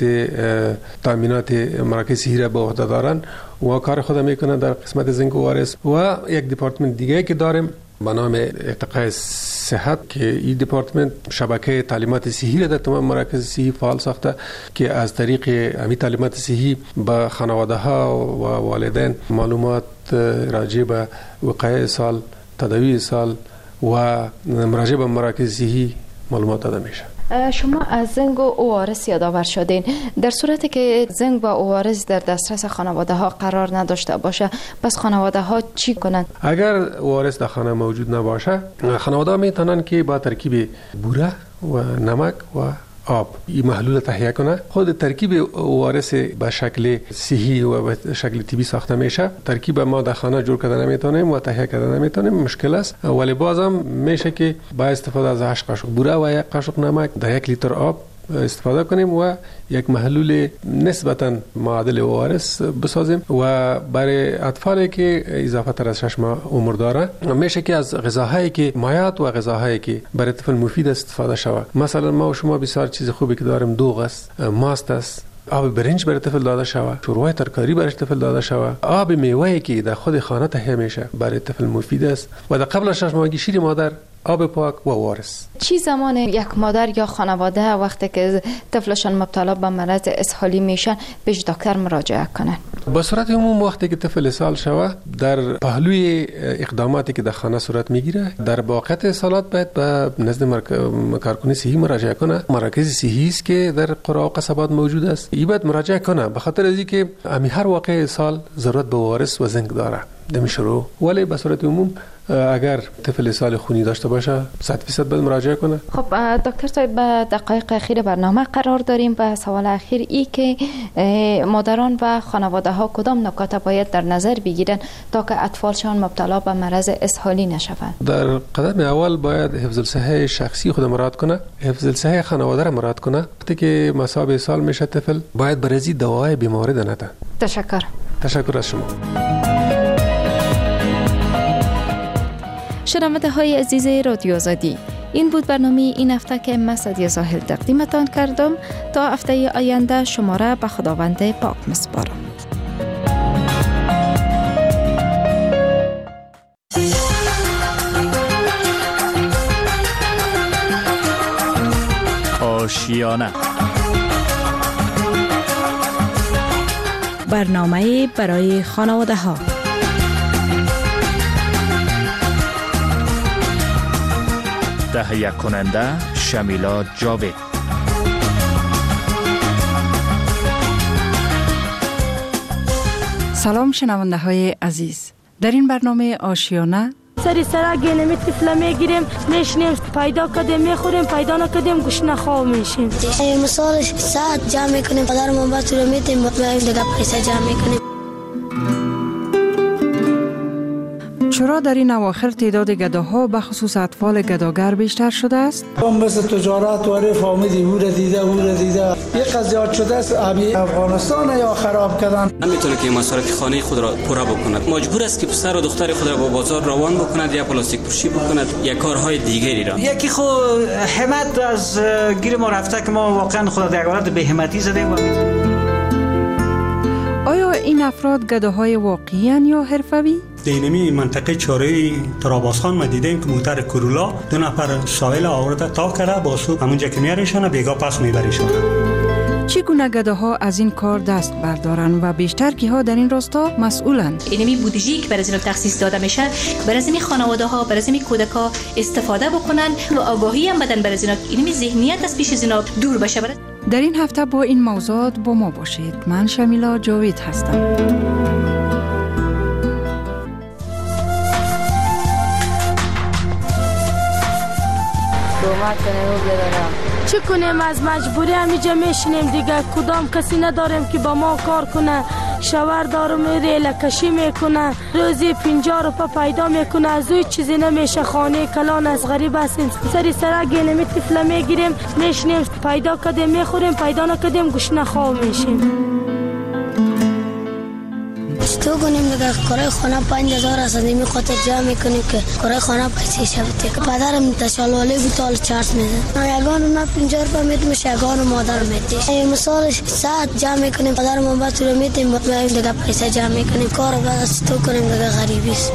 تامینات مراکز صحی را به عهده دارن و کار خود میکنن در قسمت زنک و وارث، و یک دپارتمنت دیگه که داریم به نام ارتقاء صحت که این دپارتمنت شبکه تعلیمات صحی را در تمام مراکز صحی فعال ساخته که از طریق همین تعلیمات صحی به خانواده ها و والدین معلومات راجع به وقایع سال، تداوی سال و مراجعه به مراکز صحی معلومات داده میشه. شما از زنگ و اوارس یادآور شدین. در صورتی که زنگ و اوارس در دسترس خانواده ها قرار نداشته باشه پس خانواده ها چی کنند؟ اگر اوارس در خانه موجود نباشه خانواده ها میتونن که با ترکیب بوره و نمک و آب این محلول تهیه کنه. خود ترکیب وارث به شکل صحی و به شکل طبی ساخته میشه. ترکیب ما در خانه جور کردن نمیتونیم و تهیه کردن نمیتونیم، مشکل است، ولی بازم میشه که با استفاده از 8 قاشق بوره و 1 قاشق نمک در 1 لیتر آب استفاده کنیم و یک محلول نسبتا معادل وارث بسازیم و برای اطفالی که اضافه تر از 6 ماه عمر داره میشه که از غذاهایی که مایعات و غذاهایی که برای طفل مفید استفاده شود. مثلا ما و شما بسیار چیز خوبی که داریم، دوغ است، ماست است، آب برنج برای طفل داده شود، شوربه ترکاری برای طفل داده شود، آب میوه‌ای که در خود خانه تهیه میشه برای طفل مفید است و در قبل از 6 ماهگی شیر مادر، آب پاک و وارث. چی زمان یک مادر یا خانواده وقتی که طفلشان مبتلا به مرض اسهالی میشن پیش دکتر مراجعه کنن؟ به صورت عموم وقتی که طفل اسهال شوه در پهلوی اقداماتی که در خانه صورت میگیره در واقعیت اسهالات باید به نزد کارکنان صحی مراجعه کنه. مراکز صحی است که در قرى و قصبات موجود است، این باید مراجعه کنه به خاطر از اینکه هر واقع اسهال ضرورت به وارث و زنک داره شروع. ولی به صورت عموم اگر طفل اسهال خونی داشته باشه 100% باید مراجعه کنه. خب دکتر صاحب به دقایق اخیر برنامه قرار داریم. به سوال اخیر ای که مادران و خانواده ها کدام نکات باید در نظر بگیرن تا که اطفالشان مبتلا به مرض اسهالی نشوند؟ در قدم اول باید حفظ الصحه شخصی خود مراعات کنه، حفظ الصحه خانواده را مراعات کنه. وقتی که مصاب اسهال میشه طفل باید برای دوای بیماری دنده. تشکر از شما. شنونده های عزیز رادیو آزادی، این بود برنامه این هفته که من سعدیه زاهل تقدیمتان کردم. تا هفته آینده شما را به خداوند پاک میسپارم. آشیانه، برنامه برای خانواده ها. تهیه کننده شمیلا جاوید. سلام شنونده های عزیز، در این برنامه آشیانه سر گلمی طفله میگیریم میشنیم، پیدا کردیم میخوریم، پیدا نکردیم گوشت خواب میشیم. مثالش ساعت جمع میکنیم، پدرمون با تو رو میتیم مطمئن دیگه پیسه جمع میکنیم. چرا در این اواخر تعداد گداها به خصوص اطفال گداگر بیشتر شده است؟ مثل تجارت و رفاه آمدی او را دیده یک قضیات شده است. افغانستان یا خراب کردن. نمیتونه که مصارف خانه خود را پورا بکند. مجبور است که پسر و دختر خود را با بازار روان بکند یا پلاستیک فروشی بکند یا کارهای دیگری را. یکی خو همت از گیر ما رفته که ما واقعا خود در حالت بهمتی زدیم. آیا این افراد گداهای واقعی ان یا حرفوی؟ دینمی منطقه چاره تراباسخان ما دیدیم که موتر کورولا 2 نفر ساحل آورده تا کرده با سو همونجا که میارشانه بیگا پس میبریشانه. چگونه گداها از این کار دست بردارن و بیشتر کیها در این راستا مسئولند؟ اینمی بودجه‌ای که برای اینا تخصیص داده میشه برای این خانواده ها برای این کودکا استفاده بکنن و آگاهی هم بدن برای اینا اینمی ذهنیت از پیش از اینا دور بشه. در این هفته با این موضوعات با ما باشید. من شمیلا جاوید هستم. چه کنیم از مجبوری همیجا میشینیم دیگه. کدام کسی نداریم که با ما کار کنه. شوهر دارم ریله کشی میکنه روزی 50 روپیه پیدا میکنه از اوی چیزی نمیشه. خانه کلان از غریب هستیم سری سرک گلمی طفله میگیریم میشنیم پیدا کردیم میخوریم پیدا نکردیم گوشنه خواه میشیم. تو کنیم دیگه کارای خانه 5000 است دیمی خاطر جمع میکنیم که کارای خانه پیسه شبته که پدرم تشالوالی بود حال چارت میده یگان اونا 50 روپیه میدیم یگان مادر میدیم مثال ساعت جمع میکنیم پدرم بعد رو میدیم میایم دیگه پیسه جمع میکنیم کار بعد تو کنیم دیگه غریبی است.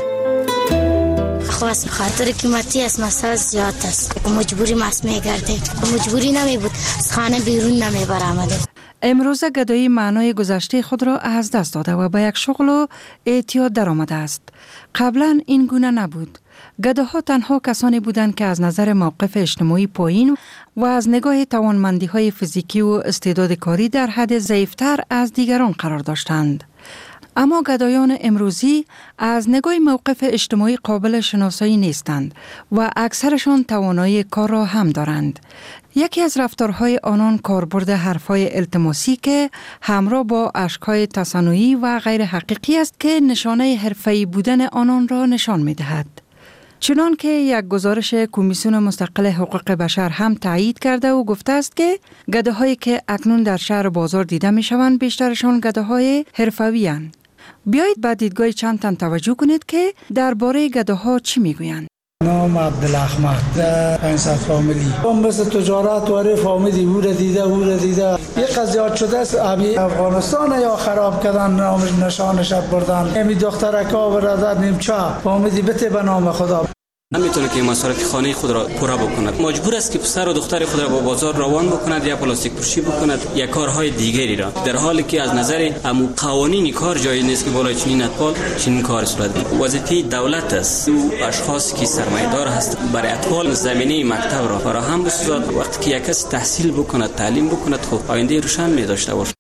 خواست خاطر قیمتی است مسئله زیاد است مجبوری مس میگرده مجبوری نمی بود از خانه بیرون نمیبرامده. امروز گدایی معنای گذشته خود را از دست داده و به یک شغل و اعتیاد در آمده است. قبلا این گونه نبود. گداها تنها کسانی بودند که از نظر موقف اجتماعی پایین و از نگاه توانمندی های فیزیکی و استعداد کاری در حد ضعیفتر از دیگران قرار داشتند. اما گدایان امروزی از نگاه موقف اجتماعی قابل شناسایی نیستند و اکثرشان توانایی کار را هم دارند. یکی از رفتارهای آنان کاربرد حرفهای التماسی که همراه با اشک‌های تصنعی و غیر حقیقی است که نشانه حرفه‌ای بودن آنان را نشان می‌دهد. چنان که یک گزارش کمیسیون مستقل حقوق بشر هم تایید کرده و گفته است که گداهایی که اکنون در شهر بازار دیده می‌شوند بیشترشان گداهای حرفه‌ای اند. بیایید به دیدگاه چند تن توجه کنید که درباره گداها چی میگویند. نام عبدالاحمد 500 فامیلی مثل تجارت و رفاه آمدی او را دیده یک قضیات شده است. افغانستان یا خراب کردن نامش نشانش بردن امی دخترکا برادر نیمچه فامیلی بته به نام خدا. نمیتونه که مصارف خانه خود را پورا بکند. مجبور است که پسر و دختر خود را با بازار روان بکند یا پلاستیک فروشی بکند یا کارهای دیگری را در حالی که از نظر قوانین کار جایی نیست که بالای چنین اطفال چنین کار صورت بگیرد. وظیفه دولت است اشخاصی که سرمایه‌دار هست برای اطفال زمینه مکتب را فراهم بسازد. وقتی که یک کس تحصیل بکند تعلیم بکند خب آینده روشن می داشته باشد.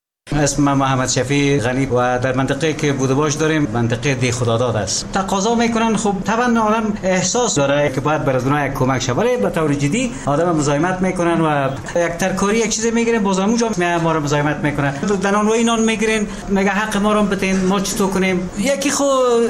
اسم من محمد شفیع غنی و در منطقه که بوده باش داریم منطقه دی خداداد است. تقاضا میکنن خب طبعا آدم احساس داره که باید برای اونها یک کمک شه ولی به طور جدی آدم مزاحمت میکنن و یک ترکاری یک چیز میگیرن باز اونجا ما رو مزاحمت میکنن. دنان و اینان میگیرن میگه حق ما رو بتین ما چطور کنیم. یکی خو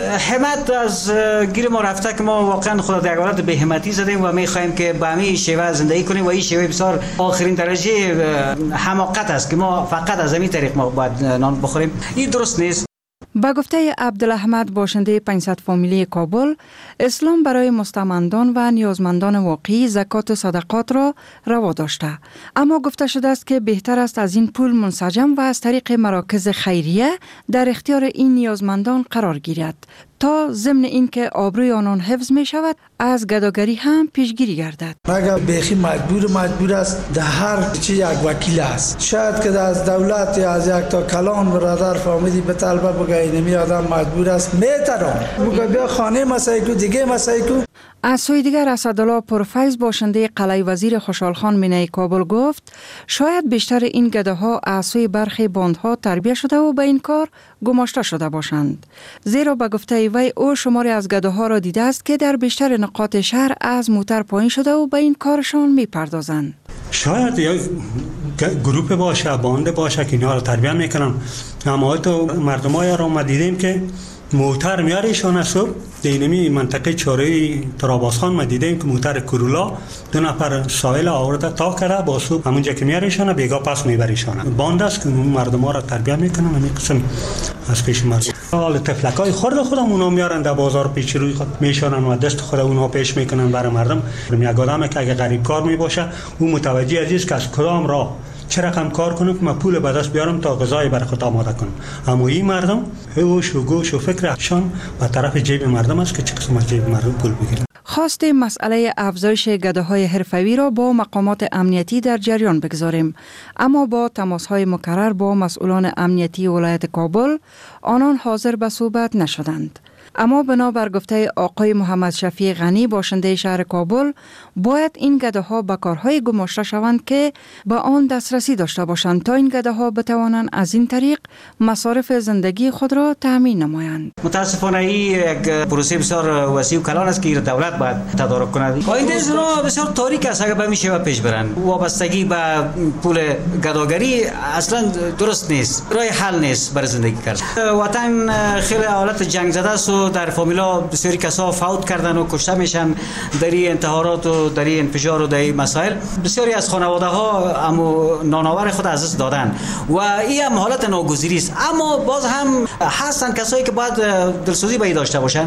همت از گیر ما رفته که ما واقعا خود در حالت بهمتی زدیم و میخوایم که به همین شیوه زندگی کنیم و این شیوه بسیار آخرین درجه حماقت است که ما فقط از همین طریق ما باید نان بخوریم. این درست نیست. با گفته عبدالاحمد باشنده 500 فامیلی کابل، اسلام برای مستمندان و نیازمندان واقعی زکات و صدقات را روا داشته. اما گفته شده است که بهتر است از این پول منسجم و از طریق مراکز خیریه در اختیار این نیازمندان قرار گیرد تا ضمن این که آبروی آنان حفظ می شود از گداگری هم پیشگیری گردد. اگر بیخی مجبور است در هر چی یک وکیل است. شاید که از دولت یا از یک تا کلان برادر فامیلی به طلبه بگه اینمی آدم مجبور است میترم بگه بیا خانه مسایکو دیگه مسایکو. از سوی دیگر اسدالله پرفیض باشنده قلعه وزیر خوشحالخان مینای کابل گفت شاید بیشتر این گداها از سوی برخی باندها تربیه شده و به این کار گماشته شده باشند. زیرا به گفته وی او شماری از گداها را دیده است که در بیشتر نقاط شهر از موتر پایین شده و به این کارشان میپردازند. شاید یک گروپ باشه باند باشه که اینها را تربیه میکنن. اما تو مردمای را ما دیدیم که موتر میاریشانه صبح دینمی منطقه چاره تراباسخان ما دیدیم که موتر کورولا 2 نفر سایل آورده تا کرده با صبح همونجا که میاریشانه بیگا پس میبریشانه. باند است که مردم ها را تربیت میکنن همین قسم از پیش مردم. حال تفلکای خودم اونا میارن در بازار پیش روی خود میشانن و دست خود اونها پیش میکنن برای مردم. یک آدم که اگه غریب کار میباشه او متوجه عزیز که از کدام راه چه رقم کار کنم که من پول به دست بیارم تا غذای برای خود آماده کنم. اما این مردم هوش و گوش و فکرشان به طرف جیب مردم است که چه قسم از جیب مردم پول بگیرن. خواستیم مسئله افزایش گداهای حرفه‌ای را با مقامات امنیتی در جریان بگذاریم، اما با تماس‌های مکرر با مسئولان امنیتی ولایت کابل آنان حاضر به صحبت نشدند. اما بنابر گفته آقای محمد شفیع غنی باشنده شهر کابل، باید این گداها به کارهای گماشته شوند که به آن دسترسی داشته باشند تا این گداها بتوانند از این طریق مصارف زندگی خود را تامین نمایند. متاسفانه این یک پروسه بسیار وسیع و کلان است که دولت باید تدارک کند. آینده زنا بسیار تاریک است اگر به میشه و پیش برند. وابستگی به پول گداگری اصلا درست نیست، راه حل نیست برای زندگی کردن. وطن خیلی حالت جنگ زده است و در فامیلا بسیاری کسا فوت کردن و کشته میشن در این انتحارات و در این انفجار و در این مسائل. بسیاری از خانواده ها امو نانآور خود از دست دادن و این هم حالت ناگزیری است. اما باز هم هستن کسایی که باید دلسوزی به داشته باشن.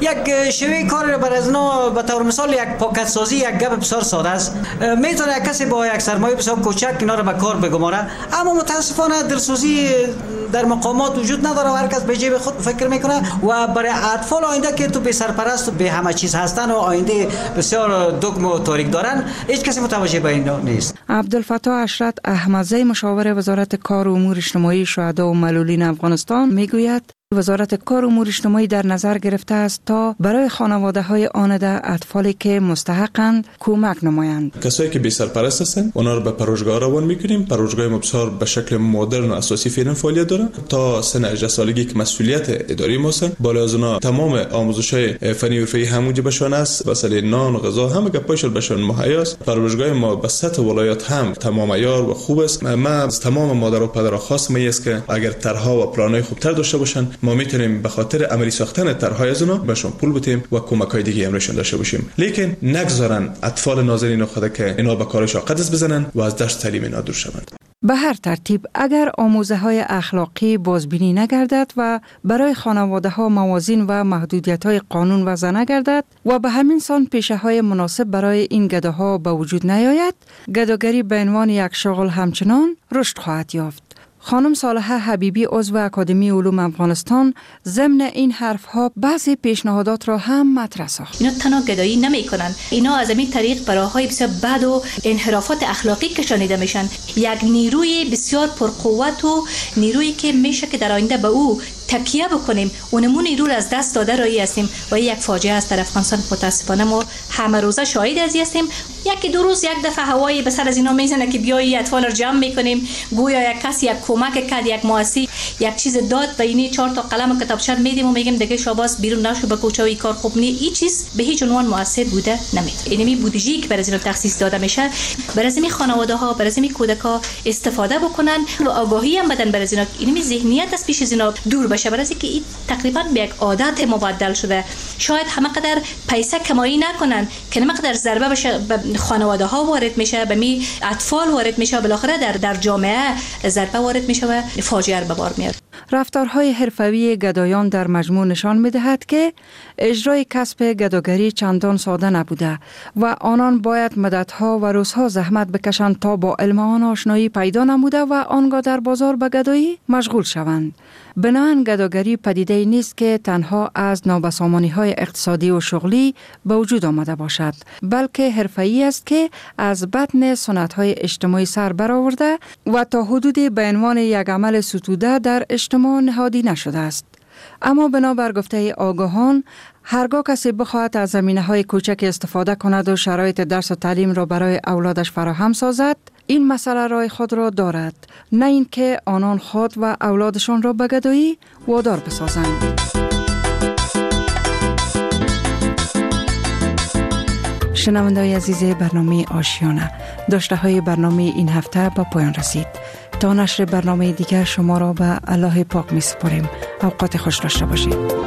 یک شیوه کار برای از اینا به طور مثال یک پاکت سازی یک گپ بسیار ساده است. میتونه یک کسی با یک سرمایه بسیار کوچک اینا رو به کار بگماره، اما متاسفانه دلسوزی در مقامات وجود نداره و هر کس به جیب خود فکر میکنه و برای اطفال آینده که تو به سرپرست و به همه چیز هستن و آینده بسیار دگم و تاریک دارن، هیچ کسی متوجه به این نیست. عبدالفتاح اشرت احمدزی مشاور وزارت کار و امور اجتماعی شهدا و معلولین افغانستان میگوید وزارت کار و امور اجتماعی در نظر گرفته است تا برای خانواده های آنده اطفالی که مستحقند کمک نمایند. کسایی که بی سرپرست هستند اونا رو به پروژگاه روان میکنیم. پروژگاه مبصر به شکل مدرن و اساسی فعلا فعالیت داره تا سن 18 سالگی که مسئولیت اداری ماست. بالا از اونا تمام آموزش‌های فنی و حرفه‌ای همونجا بشون است، وسایل نان و غذا همه گپایشون بشون مهیا است. پروژگاه ما به سطح ولایت هم تمام عیار و خوب است. ما از تمام مادر و پدرها خواستم است که اگر طرح‌ها و پلان‌های خوبتر داشته باشن ما میتونیم به خاطر عملی ساختن طرح‌های از اونا بهشون پول بدیم و کمک‌های دیگه امرشون داشته باشیم، لیکن نگذارن اطفال نازنین خود که اینا به کارش قدس بزنن و از درس تعلیم اینا دور شوند. به هر ترتیب اگر آموزه‌های اخلاقی بازبینی نگردد و برای خانواده‌ها موازین و محدودیت‌های قانون وضع نگردد و به همین سان پیشه‌های مناسب برای این گداها به وجود نیاید، گداگری به عنوان یک شغل همچنان رشد خواهد یافت. خانم صالحه حبیبی عضو اکادمی علوم افغانستان ضمن این حرفها بعضی پیشنهادات را هم مطرح ساخت. اینا تنها گدایی نمیکنن، اینا از این طریق براهای بسیار بد و انحرافات اخلاقی کشانیده میشن. یک نیروی بسیار پرقوت و نیرویی که میشه که در آینده به او تکیه بکنیم. اونمون نیرو را از دست داده رایی هستیم و یک فاجعه است در افغانستان. متاسفانه ما همه روزه شاهد از هستیم. یکی دو روز یک دفعه هوایی به سر از اینا میزنه که بیایی اطفال رو جمع میکنیم، گویا یک کسی یک کمک کرد، یک مؤسسه یک چیز داد و اینی 4 تا قلم و کتابچه میدیم و میگیم دیگه شاباس بیرون نشو به کوچه و این کار خوب نیست. این چیز به هیچ عنوان مؤثر بوده نمیتونه. اینمی بودجه‌ای که برای اینا تخصیص داده میشه برای این خانواده ها، برای این کودکا استفاده بکنن و آگاهی هم بدن برای اینا. اینمی ذهنیت از پیش از اینا دور بشه، برای اینکه این تقریبا به یک عادت مبدل شده. شاید همه قدر پیسه کمایی نکنن که همه قدر ضربه بشه به خانواده ها وارد میشه، به می اطفال وارد میشه و بالاخره در جامعه ضربه وارد میشه و فاجعه به بار میاد. رفتارهای حرفه‌ای گدایان در مجموع نشان می‌دهد که اجرای کسب گداگری چندان ساده نبوده و آنان باید مدت‌ها و روزها زحمت بکشند تا با علم آن آشنایی پیدا نموده و آنگاه در بازار به گدایی مشغول شوند. بنابراین گداگری پدیده‌ای نیست که تنها از نابسامانی‌های اقتصادی و شغلی به وجود آمده باشد، بلکه حرفه‌ای است که از بطن سنت‌های اجتماعی سر برآورده و تا حدودی به عنوان یک عمل ستوده در اجتماع نهادی نشده است. اما بنابر گفته آگاهان، هرگاه کسی بخواهد از زمینه‌های کوچک استفاده کند و شرایط درس و تعلیم را برای اولادش فراهم سازد، این مسئله رای خود را دارد، نه اینکه آنان خود و اولادشان را به گدایی وادار بسازند. شنونده‌های عزیز برنامه آشیانه، داشته‌های برنامه این هفته به پایان رسید. تا نشر برنامه دیگر شما را به الله پاک می سپاریم. اوقات خوش داشته باشید.